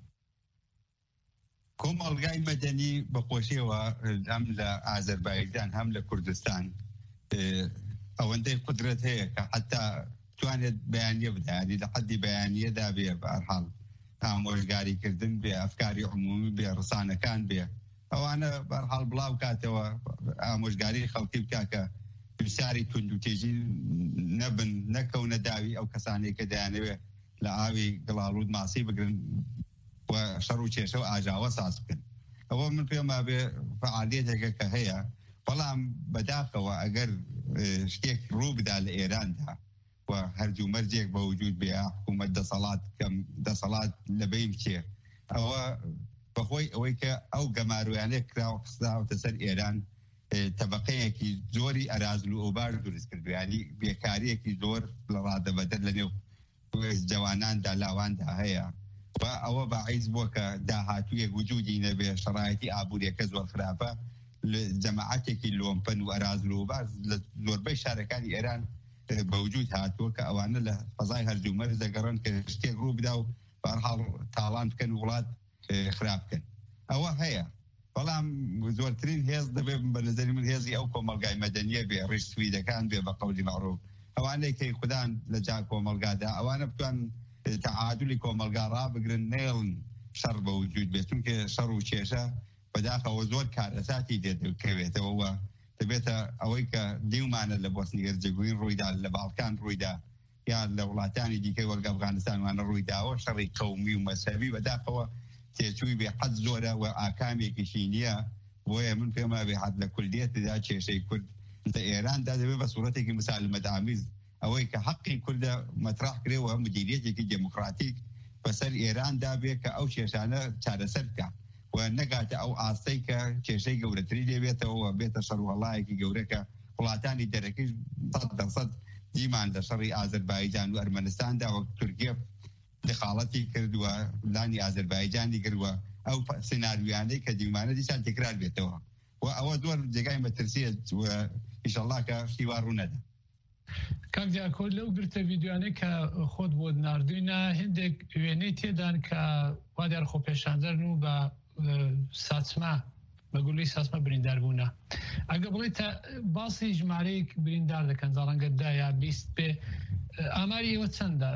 کۆمەڵگای مەدەنی بەخۆشیەوە هەم لە ئازەربایجان هەم لە کوردستان ئەوەندەی قدرەت هەیە کە حتا توانێت بەیانیە بدانی لە حەدی بەیانیەدا بێ بەهەرحاڵ ئامۆژگاریکردن بێ ئەفکاری عمومی بێ ڕسانەکان بێ ئەوانە بەهەرحاڵ بڵاو کاتەوە ئامۆژگاری خەڵکی بکا کە پرسیاری توندوتێژی نەبن نەکەونە داوی ئەو کەسانێک کە دەیانەوێت لە ئاوی گڵاڵود ماسی بگرن و شەڕ و کێشە و ئاژاوە ساز بکەن ئەوە من پێما بێ فعالیەتێکە کە هەیە بەڵام بەداخەوە ئەگەر شتێک ڕوو بدا لە ئێراندا و هەرجوو مەرجێک بە وجود بێ حکوومەت دەسەڵات لەبەی بچێ ئەوە بەخۆی ئەوەی کە ئەو گەمارویانەیە کراوە خستاوتە سەر ئێران تەبەقەیەکی زۆری ئەرازل و ئۆبار دروست کردو ینی بێکاریەکی زۆر لە ڕادەبەدەر لە نێو جواناندا لاواندا هەیە و ئەوە باعیز بووە کە داهاتوویەک وجودی نەبێ شەڕایەتی ئابوووریەکە زۆر خراپە جەماعەتێکی لۆمپەن و ئەرازل و ئۆبار لە زۆربەی شارەکانی ئێران بەوجود هاتووە کە ئەوانە لە فەزای هەرجومەرز دەگەڕن کە شتێک ڕوو بدا و بەرحاڵ تاڵان بکەن وڵات خراپ بکەن ئەوە هەیە بەڵام زۆرترین هێز دەبێت بە نظری من هێزی ئەو کۆمەلگای مەدەنیە بێ ڕیش سویدەکان بێ بە قەولی مەعروف ئەوانەی کەی خوددان لە جا کۆمەلگادا ئەوانە بتوان تعادلی کۆمەلگا ڕابگرن نێڵن شەڕ بە وجود بێت چونکە شەڕ و کێشە بەداخەوە زۆر کارەساتی دێتکەوێتەوە دەبێتە ئەوەی کە دیومانە لە بۆسنی هەرزەگۆین ڕوویدا لە باڵکان ڕوویدا یان لە وڵاتانی دیکەی وەرگە ئەفغانستانوانە ڕوویداوە شەڕی قەومی و مەسەبی بەداخەوە تێچووی بێ حەد زۆرە و ئاکامێکیشی نییە بۆیە من پێما بێ حەد لە کوردیەتدا کێشەی کورد لە ئێراندا دەبێت بە سوورەتێکی مسالمەت‌ئامیز ئەوەی کە حەقی کوردە مەتراح کرێەوە مدیریەتێکی دموکراتیک بەسەر ئێراندا بێت کە ئەو کێشانە چارەسەر بکە و نەگاتە ئەو ئاستەی کە کێشەی گەورەتری دەبێتەوە بێتە شەڕوەڵایەکی گەورەکە وڵاتانی دەرەکەش 100% دیمان لە شەڕی ئازەربایجان و ئەرمەنستاندا وەک تورکیە دخالەتی کردووە لانی ئازەربایجانی کردووە ئەو سناریویانەی کە دیمانە دیسان تکرار بێتەوە و ئەوە زۆر جێگای مەترسیە و ئینشەڵڵا کە شیوا ڕوو نەدا. کاک دیاکۆ لەو گرتە ڤیدیۆانەی کە خۆت بۆ ناردوینە هێندێک وێنەی تێدان کە وا دیار خۆ پێشاندەرن و بە ساچمە بە گوڵی ساسمە بریندار بوونە ئەگە بڵێت باسی ژمارەیەک بریندار دەکەن زاڵەنگە دایە 20 بێ ئاماری ئێوە چەندە؟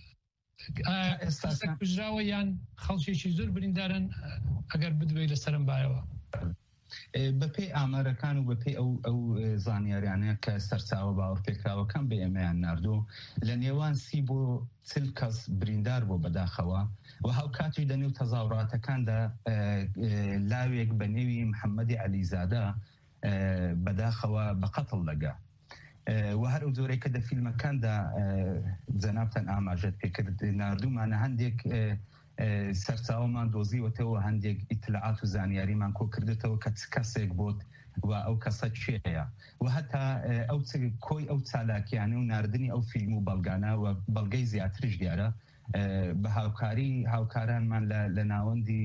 ئێستا کوژراوە یان خەڵکێکی زۆر بریندارن ئەگەر بدوێ لەسەرم بایەوە؟ بەپێی ئامارەکان و بەپێی ئەو زانیاریانەیە کە سەرچاوە باوەڕپێکراوەکان بە ئێمەیان ناردوو لە نێوان 30 بۆ 40 کەس بریندار بۆ بەداخەوە و هاوکاتی لە نێو تەزاوڕاتەکاندا لاوێک بە نێوی محەممەدی عەلیزادە بەداخەوە بە قەتڵ لەگا و هەر ئەو جۆرەی کە دە فیلمەکاندا جەنابتان ئاماژەت پێکرد ناردوومانە هەندێک سەرچاوەمان دۆزیوەتەوە هەندێک ئیتلاعات و زانیاریمان کۆ کردێتەوە کە چ کەسێک بۆت و ئەو کەسە چێەیە و هەتا ئەو کۆی ئەو چالاکیانە و ناردنی ئەو فیلم و بەڵگانە و بەڵگەی زیاترش دیارە بە هاوکارانمان لە ناوەندی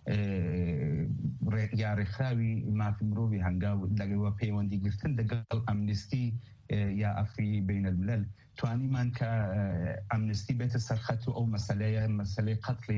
یاڕێکخراوی مافی مرۆڤی هەنگاو لەگەڵ پەیوەندی گرتن لەگەڵ ئەمنستی یا ئەفری بین الملل توانیمان کە ئەمنستی بێتە سەرخەت و ئەو مەسەلەی قەتڵی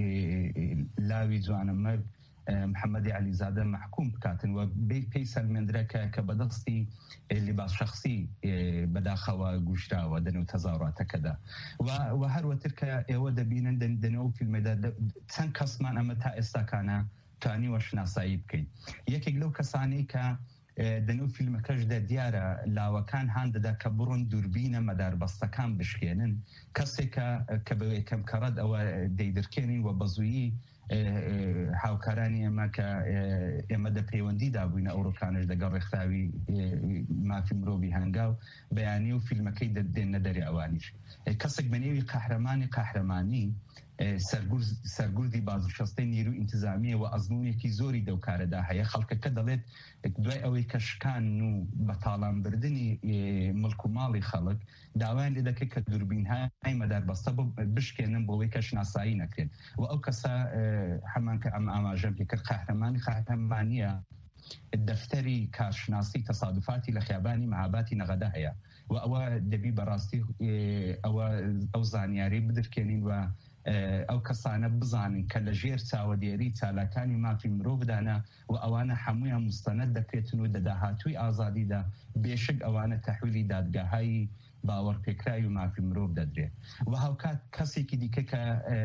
لاوی جوانەمەرد محەممەدی عەلیزادە محکوم بکاتن و پێی سەرمێندرەکە کە بەدەستی لیباس شەخصی بەداخەوە گوشراوە دەنێو تەزاوڕاتەکەدا و هەروەتر کە ئێوە دەبینن دەنێو فیلمەدا چەند کەسمان ئەمە تا ئێستاکانە توانیوە شناسایی بکەین یەکێک لەو کەسانەی کە دەنێو فیلمەکەشدا دیارە لاوەکان هاندەدا کە بڕۆن دووربینە مەداربەستەکان بشکێنن کەسێکە کە بە یەکەم کەڕەت ئەوە دەیدرکێنین و بەزوویی هاوکارانی ئێمە کە ئێمە دە پەیوەندیدا بووینە ئەوڕۆکانش دەگەڵ ڕێکخراوی مافی مرۆڤی هەنگاو بەیانی و فیلمەکەی دێنە دەرێ ئەوانیش کەسێک بە نێوی قەحرەمانی سەرگوردی بازنشستەی نیروی ئینتیزامیە و ئەزموونێکی زۆری دەوکارەدا هەیە خەڵکەکە دەڵێت دوای ئەوەی کە شکان و بەتاڵانبردنی ملک و ماڵی خەڵک داوایان لێ دەکەێت کە دووربینهای مەداربەستە بشکێنن بۆەوەی کە شناسایی نەکرێن و ئەو کەسە هەمان کە ئەم ئاماژەم پێکرد قەحرەمانیە دەفتەری کارشناسی تەسادفاتی لە خیابانی مەهاباتی نەغەدا هەیە و ئەوە دەبی بەڕاستی ئەو زانیاری بدرکێنین و ئەو کەسانە بزانن کە لە ژێر چاوەدێری چالاکانی مافی مرۆڤ بدانە و ئەوانە هەمویان مستەنەت دەکرێتن و دەداهاتووی ئازادیدا بێشک ئەوانە تەحویلی دادگاهایی باوەڕپێکراوی و مافی مرۆڤ دەدرێت و هاوکات کەسێکی دیکە کە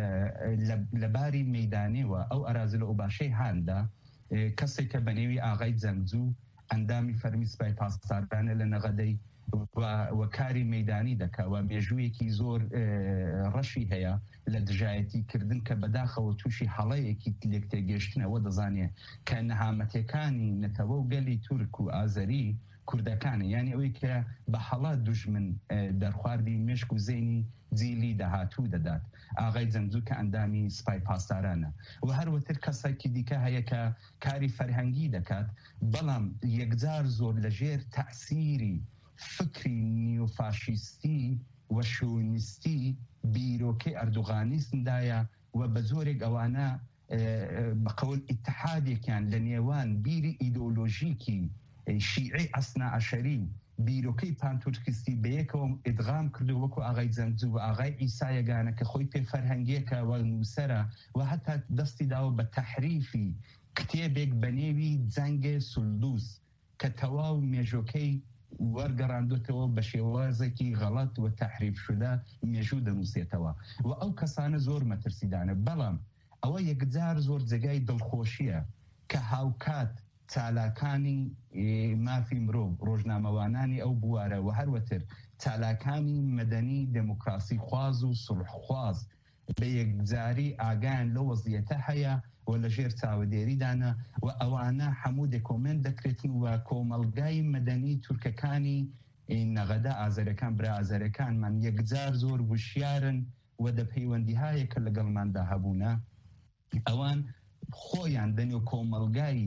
لە باری مەیدانێەوە ئەو ئەرازل ئەو باشەی هاندا کەسێکە بە نێوی ئاغای جەنگجوو ئەندامی فەرمی سپای پاسدارانە لە نەغەدەی و کاری مەیدانی دەکەوە مێژوویەکی زۆر ڕەشی هەیە لە دژایەتی کردن کە بەداخەوە تووشی هەڵەیەکی لێک تێگەشتنەوە دەزانێت کە نەهامەتەکانی نەتەوە و گەلی تورک و ئازەری کوردەکانە یعنی ئەوەی کە بە حەڵات دوژمن دەرخواردی مشک و زێنی جیلی داهاتوو دەدات ئاغای جەنجوو کە ئەندامی سپای پاسدارانە و هەروەتر کەسێکی دیکە هەیە کە کاری فەرهەنگی دەکات بەڵام یەکجار زۆر لەژێر تەعسیری فکری نیۆفاشیستی و شۆنیستی بیرۆکەی ئەردوغانیزمدایە و بە زۆرێک ئەوانە بەقەول ئیتحادێکیان لە نێوان بیری ئیدۆلۆژیکی شیعی ئەسنا عەشەری بیرۆکەی پانتورکیستی بەیەکەوە ئیدغام کردو وەکو ئاغای جەنجوو و ئاغای ئیسایەگانە کە خۆی پێ فەرهەنگیەکە و نووسەرە و هەتا دەستی داوە بە تەحریفی کتێبێک بە نێوی جەنگێ سولدوس کە تەواو مێژۆکەی وەرگەڕاندوتەوە بە شێوازێکی غەڵەت و تەحریف شودە مێژوو دەنووسێتەوە و ئەو کەسانە زۆر مەترسیدانە بەڵام ئەوە یەکجار زۆر جێگای دڵخۆشیە کە هاوکات چالاکانی مافی مرۆڤ ڕۆژنامەوانانی ئەو بوارە و هەروەتر چالاکانی مەدەنی دموکراسی خواز و سڵحخواز بە یەکجاری ئاگایان لە وەزیەتە هەیە و لەژێر چاودێریدانە و ئەوانە هەموو دەکۆمنت دەکرێتن و کۆمەڵگای مەدەنی تورکەکانی نەغەدا ئازەرەکان برا ئازەرەکانمان یەکجار زۆر وشیارن و دەپەیوەندی هەیە کە لەگەڵماندا هەبوونە ئەوان خۆیان دەنێ کۆمەڵگای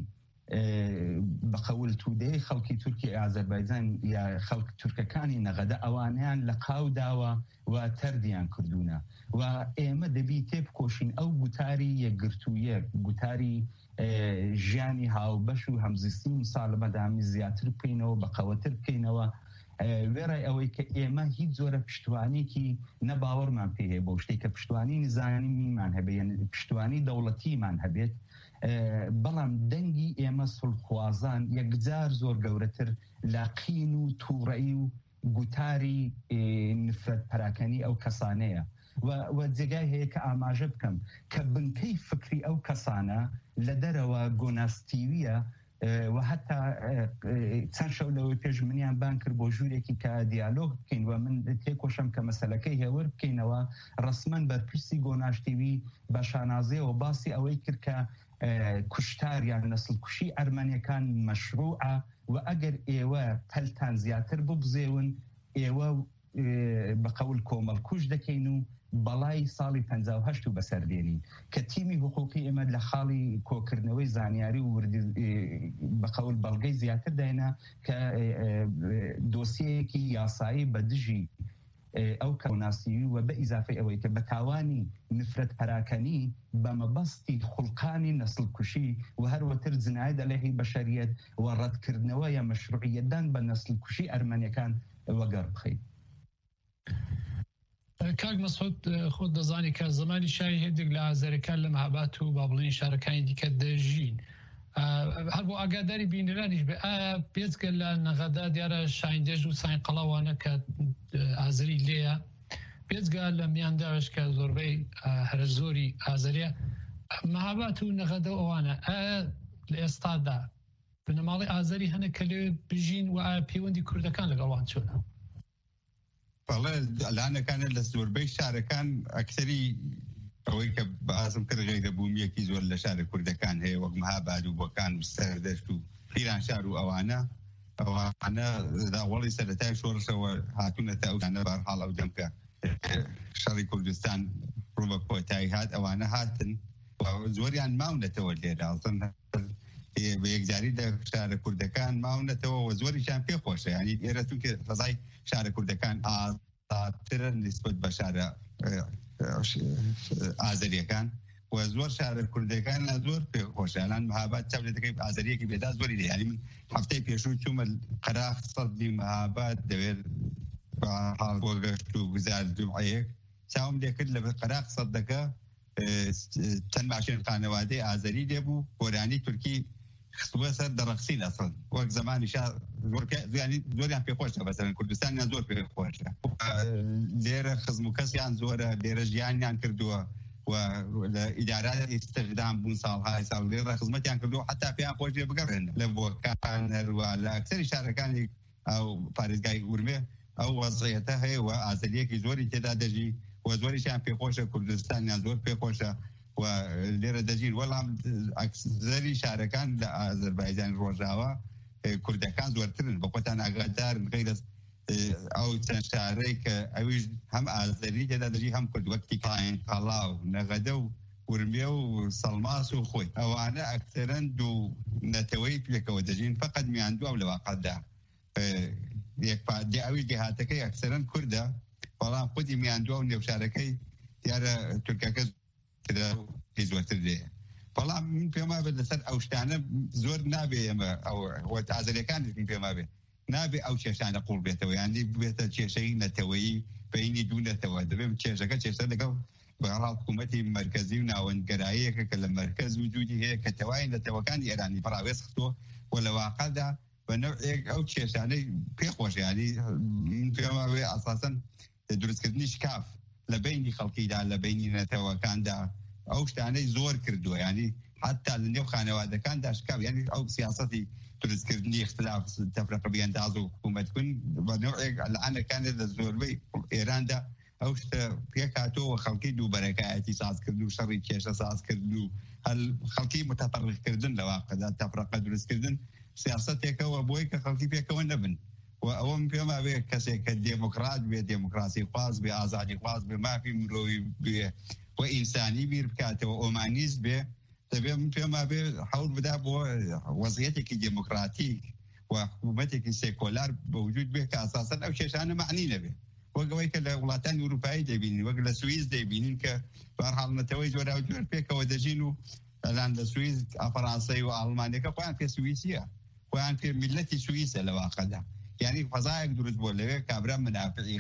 بەقەول تودەی خەڵکی تورکی ئازەربایجان یا خەڵک تورکەکانی نەغەدا ئەوانیان لە قاوداوە و تەردیان کردوونە و ئێمە دەبی تێبکۆشین ئەو گوتاری یەکگرتوویە گوتاری ژیانی هاوبەش و هەمزیستی ساڵ بەدامی زیاتر بکەینەوە بەقەوەتر بکەینەوە وێڕای ئەوەی کە ئێمە هیچ زۆرە پشتوانێکی نەباوەڕمان پێ هەیە بۆ شتێک کە پشتوانی نزانیمان هەبێت پشتوانی دەوڵەتیمان هەبێت بەڵام دەنگی ئێمە سڵخوازان یەکجار زۆر گەورەتر لە قین و تووڕەیی و گوتاری نفرەت پەراکەنی ئەو کەسانەیە و جێگای هەیە کە ئاماژە بکەم کە بنکەی فکری ئەو کەسانە لە دەرەوە گۆناستیویە و هەتا چەند شەو لەوەی پێش منیان بان کرد بۆ ژوورێکی کە دیالۆگ بکەین و من تێکۆشم کە مەسەلەکەی هێور بکەینەوە ڕسمەن بەرپرسی گۆناشتیوی بە شانازیەوە باسی ئەوەی کرد کە کوشتاریان نەسڵ کوشی ئەرمەنیەکان مەشروعە و ئەگەر ئێوە پەلتان زیاتر ببزێون ئێوە بەقەول کۆمەڵ کوش دەکەین و بەڵای ساڵی 58 و بەسەردێنین کە تیمی حقوقی ئێمە لە خاڵی کۆکردنەوەی زانیاری و بەقەول بەڵگەی زیاتر داینا کە دۆسیەیەکی یاسایی بە دژی ئەو کەوناسیوی و بە ئیزافی ئەوەی کە بە تاوانی نفرەت پەراکەنی بە مەبەستی خوڵقانی نەسڵ کوشی و هەروەتر جنایەت عەلەیهی بەشەریەت و ڕەتکردنەوە یا مەشروعیەتدان بە نەسڵ کوشی ئەرمەنیەکان وەگەڕ بخەین. کاک مەسعود خۆت دەزانی کە زمانی شای هێندێک لە ئازەرەکان لە مەهاباد و با بڵێن شارەکانی دیکە دەژین هەر بۆ ئاگاداری بینەرانیش بێ ئایا پێچکە لە نەغەدا دیارە شایندێژ و ساین قەڵاوانە کە ئازەری لێیە پێچگا لە میانداش کە زۆربەی هەرە زۆری ئازەریە مەهاباد و نەغەدە ئەوانە ئایا لە ئێستادا بنەماڵی ئازەری هەنە کە لێ بژین و ئایا پەیوەندی کوردەکان لەگەڵوان چۆنە؟ بەڵێ لانەکانە لە زۆربەی شارەکان ئەکسەری ئەوەی کە بەئازم کرد غەیرەبوومیەکی زۆر لە شارە کوردەکان هەیە وەک مەهاباد و بۆکان و سەردەشت و پیرانشار و ئەوانە داوەڵی سەرەتای شۆڕشەوە هاتوونەتە ئەوانە بەرحاڵ ئەو دەمکە شەڕی کوردستان ڕوو بە کۆتایی هات ئەوانە هاتن زۆریان ماونەتەوە لێرە بە یەکجاری لە شارە کوردەکان ماونەتەوە و زۆریشان پێ خۆشە ینی ئێرە چونکە فەزای شارە کوردەکان ئازادترە نسبەت بە شارە ئازەریەکان و زۆر شارە کوردەکان زۆر پێ خۆشیانان مەهاباد چاو لێ دەکەی ئازەریەکی بێدا زۆری لێ ینی من هەفتەی پێشوو چوومە قەراغ سەدی مەهاباد دەوێت حاڵ بۆ گەشت و گوزار جومعەیەک چاوم لێ کرد لە قەراغ سەدەکە چەند ماشێن خانەوادەی ئازەری لێبوو گۆرانی تورکی خستووە سەر دەڕەقسین ئەسڵ وەک زمانی زۆریان پێخۆشە بەسەرن کوردستانیان زۆر پێخۆشە لێرە خزم و کەسیان زۆرە لێرە ژیانیان کردووە و لە ئیدارات ئیستخدام بوون ساڵهای ساڵ لێرە خزمەتیان کردووە حتا پێیان خۆش لێ بگەڕێن لە بۆکان هەروە لە ئەکسەری شارەکانی ئەو پارێزگای ئورمێ ئەو وەزعیەتە هەیە و ئازەریەکی زۆری تێدا دەژی و زۆریشیان پێخۆشە کوردستانیان زۆر پێخۆشە و لێرە دەژین وەڵام ئەکسەری شارەکان لە ئازەربایجان ڕۆژاوە کوردەکان زۆرترن بە خۆتان ئاگادارن غیر ئەو چەند شارەی کە ئەویش هەم ئازەری تێدا دەژی هەم کورد وەکتی قاڵاو نەغەدە و ورمێ و سەڵماس و خۆی ئەوانە ئەکسەرەن دوو نەتەوەی پێکەوە دەژین فقط میاندوو لە واقعدا ئەویش دێهاتەکەی ئەکسەرەن کووردە بەڵام خودی میاندووە و نێوشارەکەی دیارە تورکەکە زۆرتر دێ بەڵام من پێما بێت لەسەر ئەو شتانە زۆر نابێ ئێمە ئەو ئازەریەکانشین پێما بێ نابێ ئەو کێشانە قوڵ بێتەوە یانی بێتە کێشەی نەتەوەیی بینی دوو نەتەوە دەبێت کێشەکە کێشە لەگەڵ بەڵام حکوومەتی مرکزی و ناوەندگەراییەکە کە لە مرکز وجودی هەیە کە تەوای نەتەوەکانی ئێرانی بەڕاوێز خستووە و لە واقعدا بە نەوعێک ئەو کێشانەی پێخۆشیانی پێما بێ ئاساسەن دروستکردنی شکاف لە بینی خەڵکیدا لە بینی نەتەوەکاندا ئەو شتانەی زۆر کردووە ینی حتا لە نێو خانەوادەکاندا شکاف ینی ئەو سیاسەتی دروستکردنی اختلاف تەفرقە بیەنداز و حکوومەتکردن بە نەوعێک لەعانەکانێت لە زۆربەی ئێراندا ئەو شتە پێکاتەوە خەڵکی دووبەرەکایەتی سازکردن و شەڕی کێشە سازکردن و خەڵکی متەفەرقکردن لە واقعدا تەفرقە دروستکردن سیاسەتێکەوە بۆی کە خەڵکی پێکەوە نەبن و ئەوەم پێما بێ کەسێک کە دێموکرات بێ دێموکراسی خواست بێ ئازادی خواست بێ مافی مرۆوی بێ و ئینسانی بیر بکاتەوە ئۆمانیست بێ دەبێ من پێما بێ حەوڵ بدا بۆ وەزعیەتێکی دێموکراتیک و حکوومەتێکی سێکۆلار بەوجود بێ کە ئاساسەن ئەو کێشانە معنی نەبێ وەگەوەی کە لە وڵاتانی ئوروپایی دەبینین وەک لە سوئیس دەبینین کە بەرحاڵنەتەوەی زۆرا جۆر پێکەوە دەژین و ئەلان لە سوئیس فەڕەنسای و ئەڵمانیەکە خۆیان پێ سوئیسیە خۆیان پێ میلەتی سوئیسە لە واقعدا یعنی فەزایەک دروست بۆ لەوێ کابرا منافعی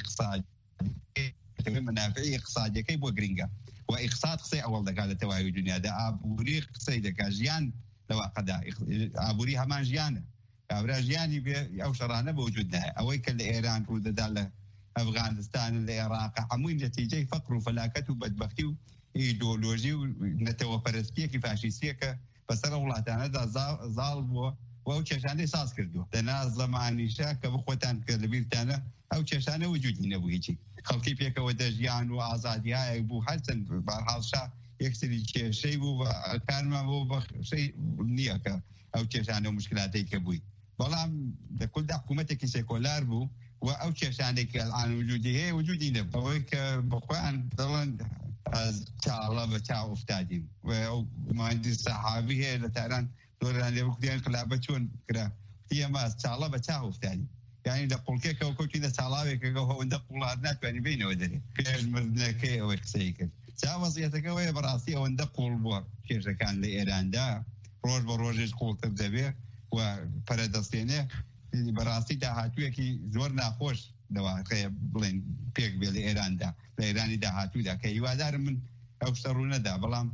اقتصادیەکەی بۆ گرنگە و اقتصاد قسەی ئەوڵ دەکات لە تەواوی دنیادا ئابووری قسەی دەکات ژیان لە واقعدا ئابووری هەمان ژیانە کابرا ژیانی بێ ئەو شەڕانە بەوجود نایە ئەوەی کە لە ئێران ڕوودەدا لە ئەفغانستان لە عێراق هەمووی نەتیجەی فەقر و فەلاکەت و بەدبەختی و ئیدۆلۆژی و نەتەوەپەرستیەکی فاشیستیەکە بەسەر وڵاتانەدا زاڵ بووە و ئەو کێشانەی ساز کردووە لەنا زەمانیشە کە بخۆتان کە لەبیرتانە ئەو کێشانە وجودی نەبوو هیچی خەڵکی پێکەوە دەژیان و ئازادیایەک بوو هەرچەند بەرحاڵشا یەکسری کێشەی بوو کارمان بۆ بەشەی نییە کە ئەو کێشانە و مشکلاتەی کە بووی بەڵام لەکولدا حکوومەتێکی سێکۆلار بوو و ئەو کێشانێکی ئەلان وجودی هەیە وجودی نەبوو ئەوەی کە بەخۆیان دەڵێن چاڵە بە چاو ئوفتادیم و ئەو مهندس سەحابی هەیە لە تاران زۆران لێ بکوتیان قلابە چۆن کرا ئێمە چاڵە بە چاو ئوفتادیم یعنی لە قوڵکێکەوە کەوتینە چاڵاوێکەکە هەوەندە قوڵات ناتوانانی بینەوە دەرێ پێشمردنەکەی ئەوەی قسەی کرد چا وەزیەتەکەوەیە بەڕاستی ئەوەندە قوڵ بووە کێشەکان لە ئێراندا ڕۆژ بە ڕۆژێش قوڵتر دەبێ و پەرەدەستێنێ بەڕاستی داهاتوویەکی زۆر ناخۆش دەواقەیە بڵێن پێک بێ لە ئێراندا لە ئێرانی داهاتوودا کە هیوادارم من ئەو شتە ڕوونەدا بەڵام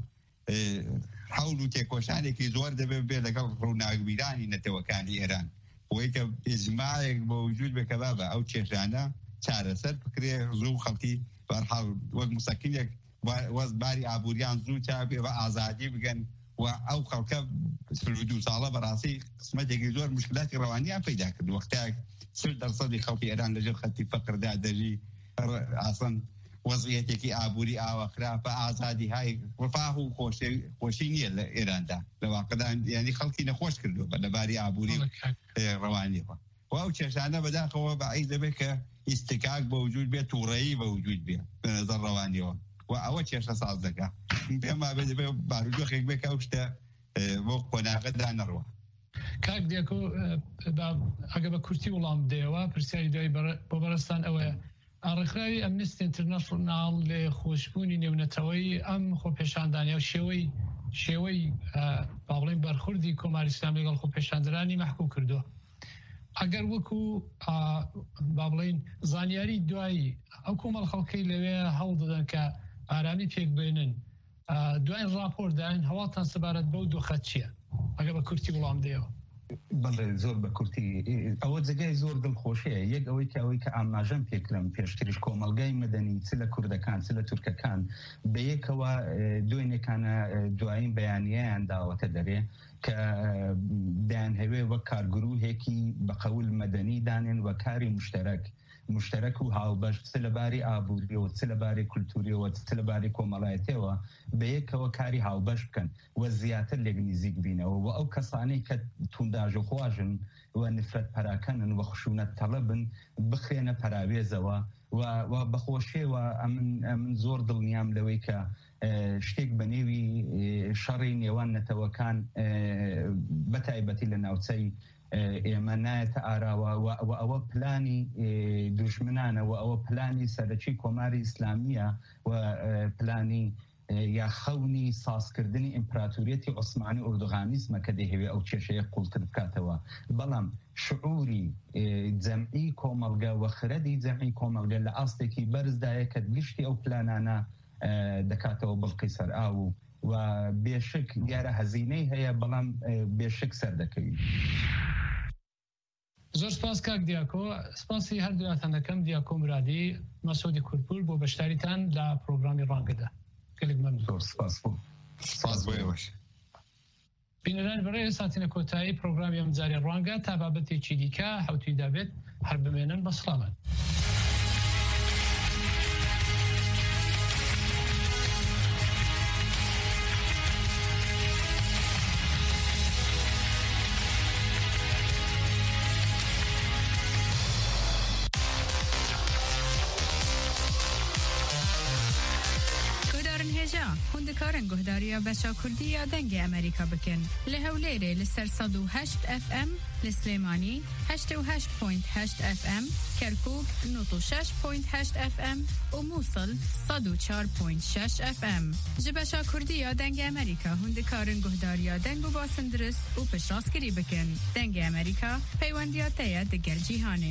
حەوڵ و تێکۆشانێکی زۆر دەبێت بێ لەگەڵ ڕووناویرانی نەتەوەکانی ئێران وەی کە ئیجماعێک بە وجود بێ کە بابە ئەو کێشانە چارەسەر بکرێ زوو خەڵکی بەرحاڵ وەک موسەکینێک وەز باری ئابووریان زوو تا بێ بە ئازادی بگەن و ئەو خەڵکە دو ساڵە بەڕاستی قسمەتێکی زۆر مشکلاتی ڕەوانیان پەیدا کرد وەختێک 30% خەڵکی ئێران لەژێر خەتی فەقردا دەژی ئاسان وەزعیەتێکی ئابووری ئاوەخرا بە ئازادی های ڕفاه و خۆشی نییە لە ئێراندا لە واقعدا یعنی خەڵکی نەخۆش کردو بە لەباری ئابووری ڕەوانیەوە و ئەو کێشانە بەداخەوە بەعیز دەبێت کە ئیستکاک بە وجود بێت تووڕەیی بە وجود بێ بە نەزەر ڕەوانیەوە و ئەوە کێشە ساز دەکات پێما بێت دەبێت بارودۆخێک بێت کە ئەو شتە بۆ قۆناغەدا نەڕوە کاک دیاکۆ ئەگە بە کورتی وەڵام بدەیەوە پرسیاری دوای بۆ بەرەستان ئەوەیە ئاڕێکخراوی ئەمنیستی ئینتەرنەشناڵ لێ خۆشبوونی نێونەتەوەی ئەم خۆپێشاندانیا و شێوەی باڵێن بەرخوردی کۆماری ئیسلامی لەگەڵ خۆپێشاندەرانی مەحکوم کردووە ئەگەر وەکو با بڵێن زانیاری دوایی ئەو کۆمەڵ خەڵکەی لەوێ هەوڵ دەدەن کە ئارامی پێک بێنن دوای ڕاپۆرداین هەواڵتان سەبارەت بەو دۆخەت چییە ئەگە بە کورتی وەڵام دێەوە بەڵێ زۆر بە کورتی ئەوە جگای زۆر دڵخۆشەیە یەک ئەوەی کە ئاماژەم پێکرم پێشتریش کۆمەلگای مەدەنی چ لە کوردەکان چ لە تورکەکان بەیەکەوە دوێنێکانە دوایین بەیانیەیان داوەتە دەرێ کە دایان هەوێ وەک کارگروهێکی بە قەول مەدەنی دانێن وە کاری مشتەرەک مشترك و هاوبەش سلەباری ئابووریەوە سلەباری کولتوریەوە سلەباری کۆمەڵایەتەوە بەیەکەوە کاری هاوبەش بکەن و زیاتر لێک نزیک بینەوە و ئەو کەسانەی کە تونداژ و خواژن و نفرەت پەراکەنن و خشونەت تەڵەبن بخرێنە پەراوێزەوە و بەخۆشیەوە ئەمن زۆر دڵنیام لەوەی کە شتێک بە نێوی شەڕی نێوان نەتەوەکان بەتایبەتی لە ناوچەی ئێمە نایەتە ئاراوە و ئەوە پلانی دوژمنانە و ئەوە پلانی سەرەکی کۆماری ئیسلامیە و پلانی یا خەونی سازکردنی ئیمپراتوریەتی عوسمانی ئوردوغانیزمە کە دەیەوێت ئەو کێشەیە قوڵتر بکاتەوە بەڵام شعوری جەمعی کۆمەڵگە و خردی جەمعی کۆمەڵگە لە ئاستێکی بەرزدایە کە گشتی ئەو پلانانە دەکاتەوە بڵقی سەرئاو و بێشک دیارە هەزینەی هەیە بەڵام بێشک سەردەکەوی. زۆر سپاس کاک دیاکۆ سپاسی هەردوواتان دەکەم دیاکۆ مرادی مەسعودی کورپور بۆ بەشداریتان لە پرۆگرامی ڕانگەدا. گەلێک مەمنون. زۆر سپاس بوو. سپاس بۆ ئێوەش. بینەران بەڕێوە ساتینە کۆتایی پرۆگرامی ئەم جارێ ڕوانگە تا بابەتێکی دیکە هەوتوی دابێت هەر بمێنن بە سڵامەت. هۆندەکارن گۆهداریە بەشا کوردی یا دەنگی ئەمریکا بکەن لە هەولێرێ لەسەر 108 FM لە سلێمانی 88.8 FM کەرکووک 96.8 FM و مووسڵ 104.6 FM ji بەشا کوردی یا دەنگی ئەمریکا هۆندەکارن گۆهداریە دەنگ و باسندرست و پشتڕاستکردی بکەن دەنگی ئەمریکا پەیوەندیاتەیە دەگەل جیهانێ.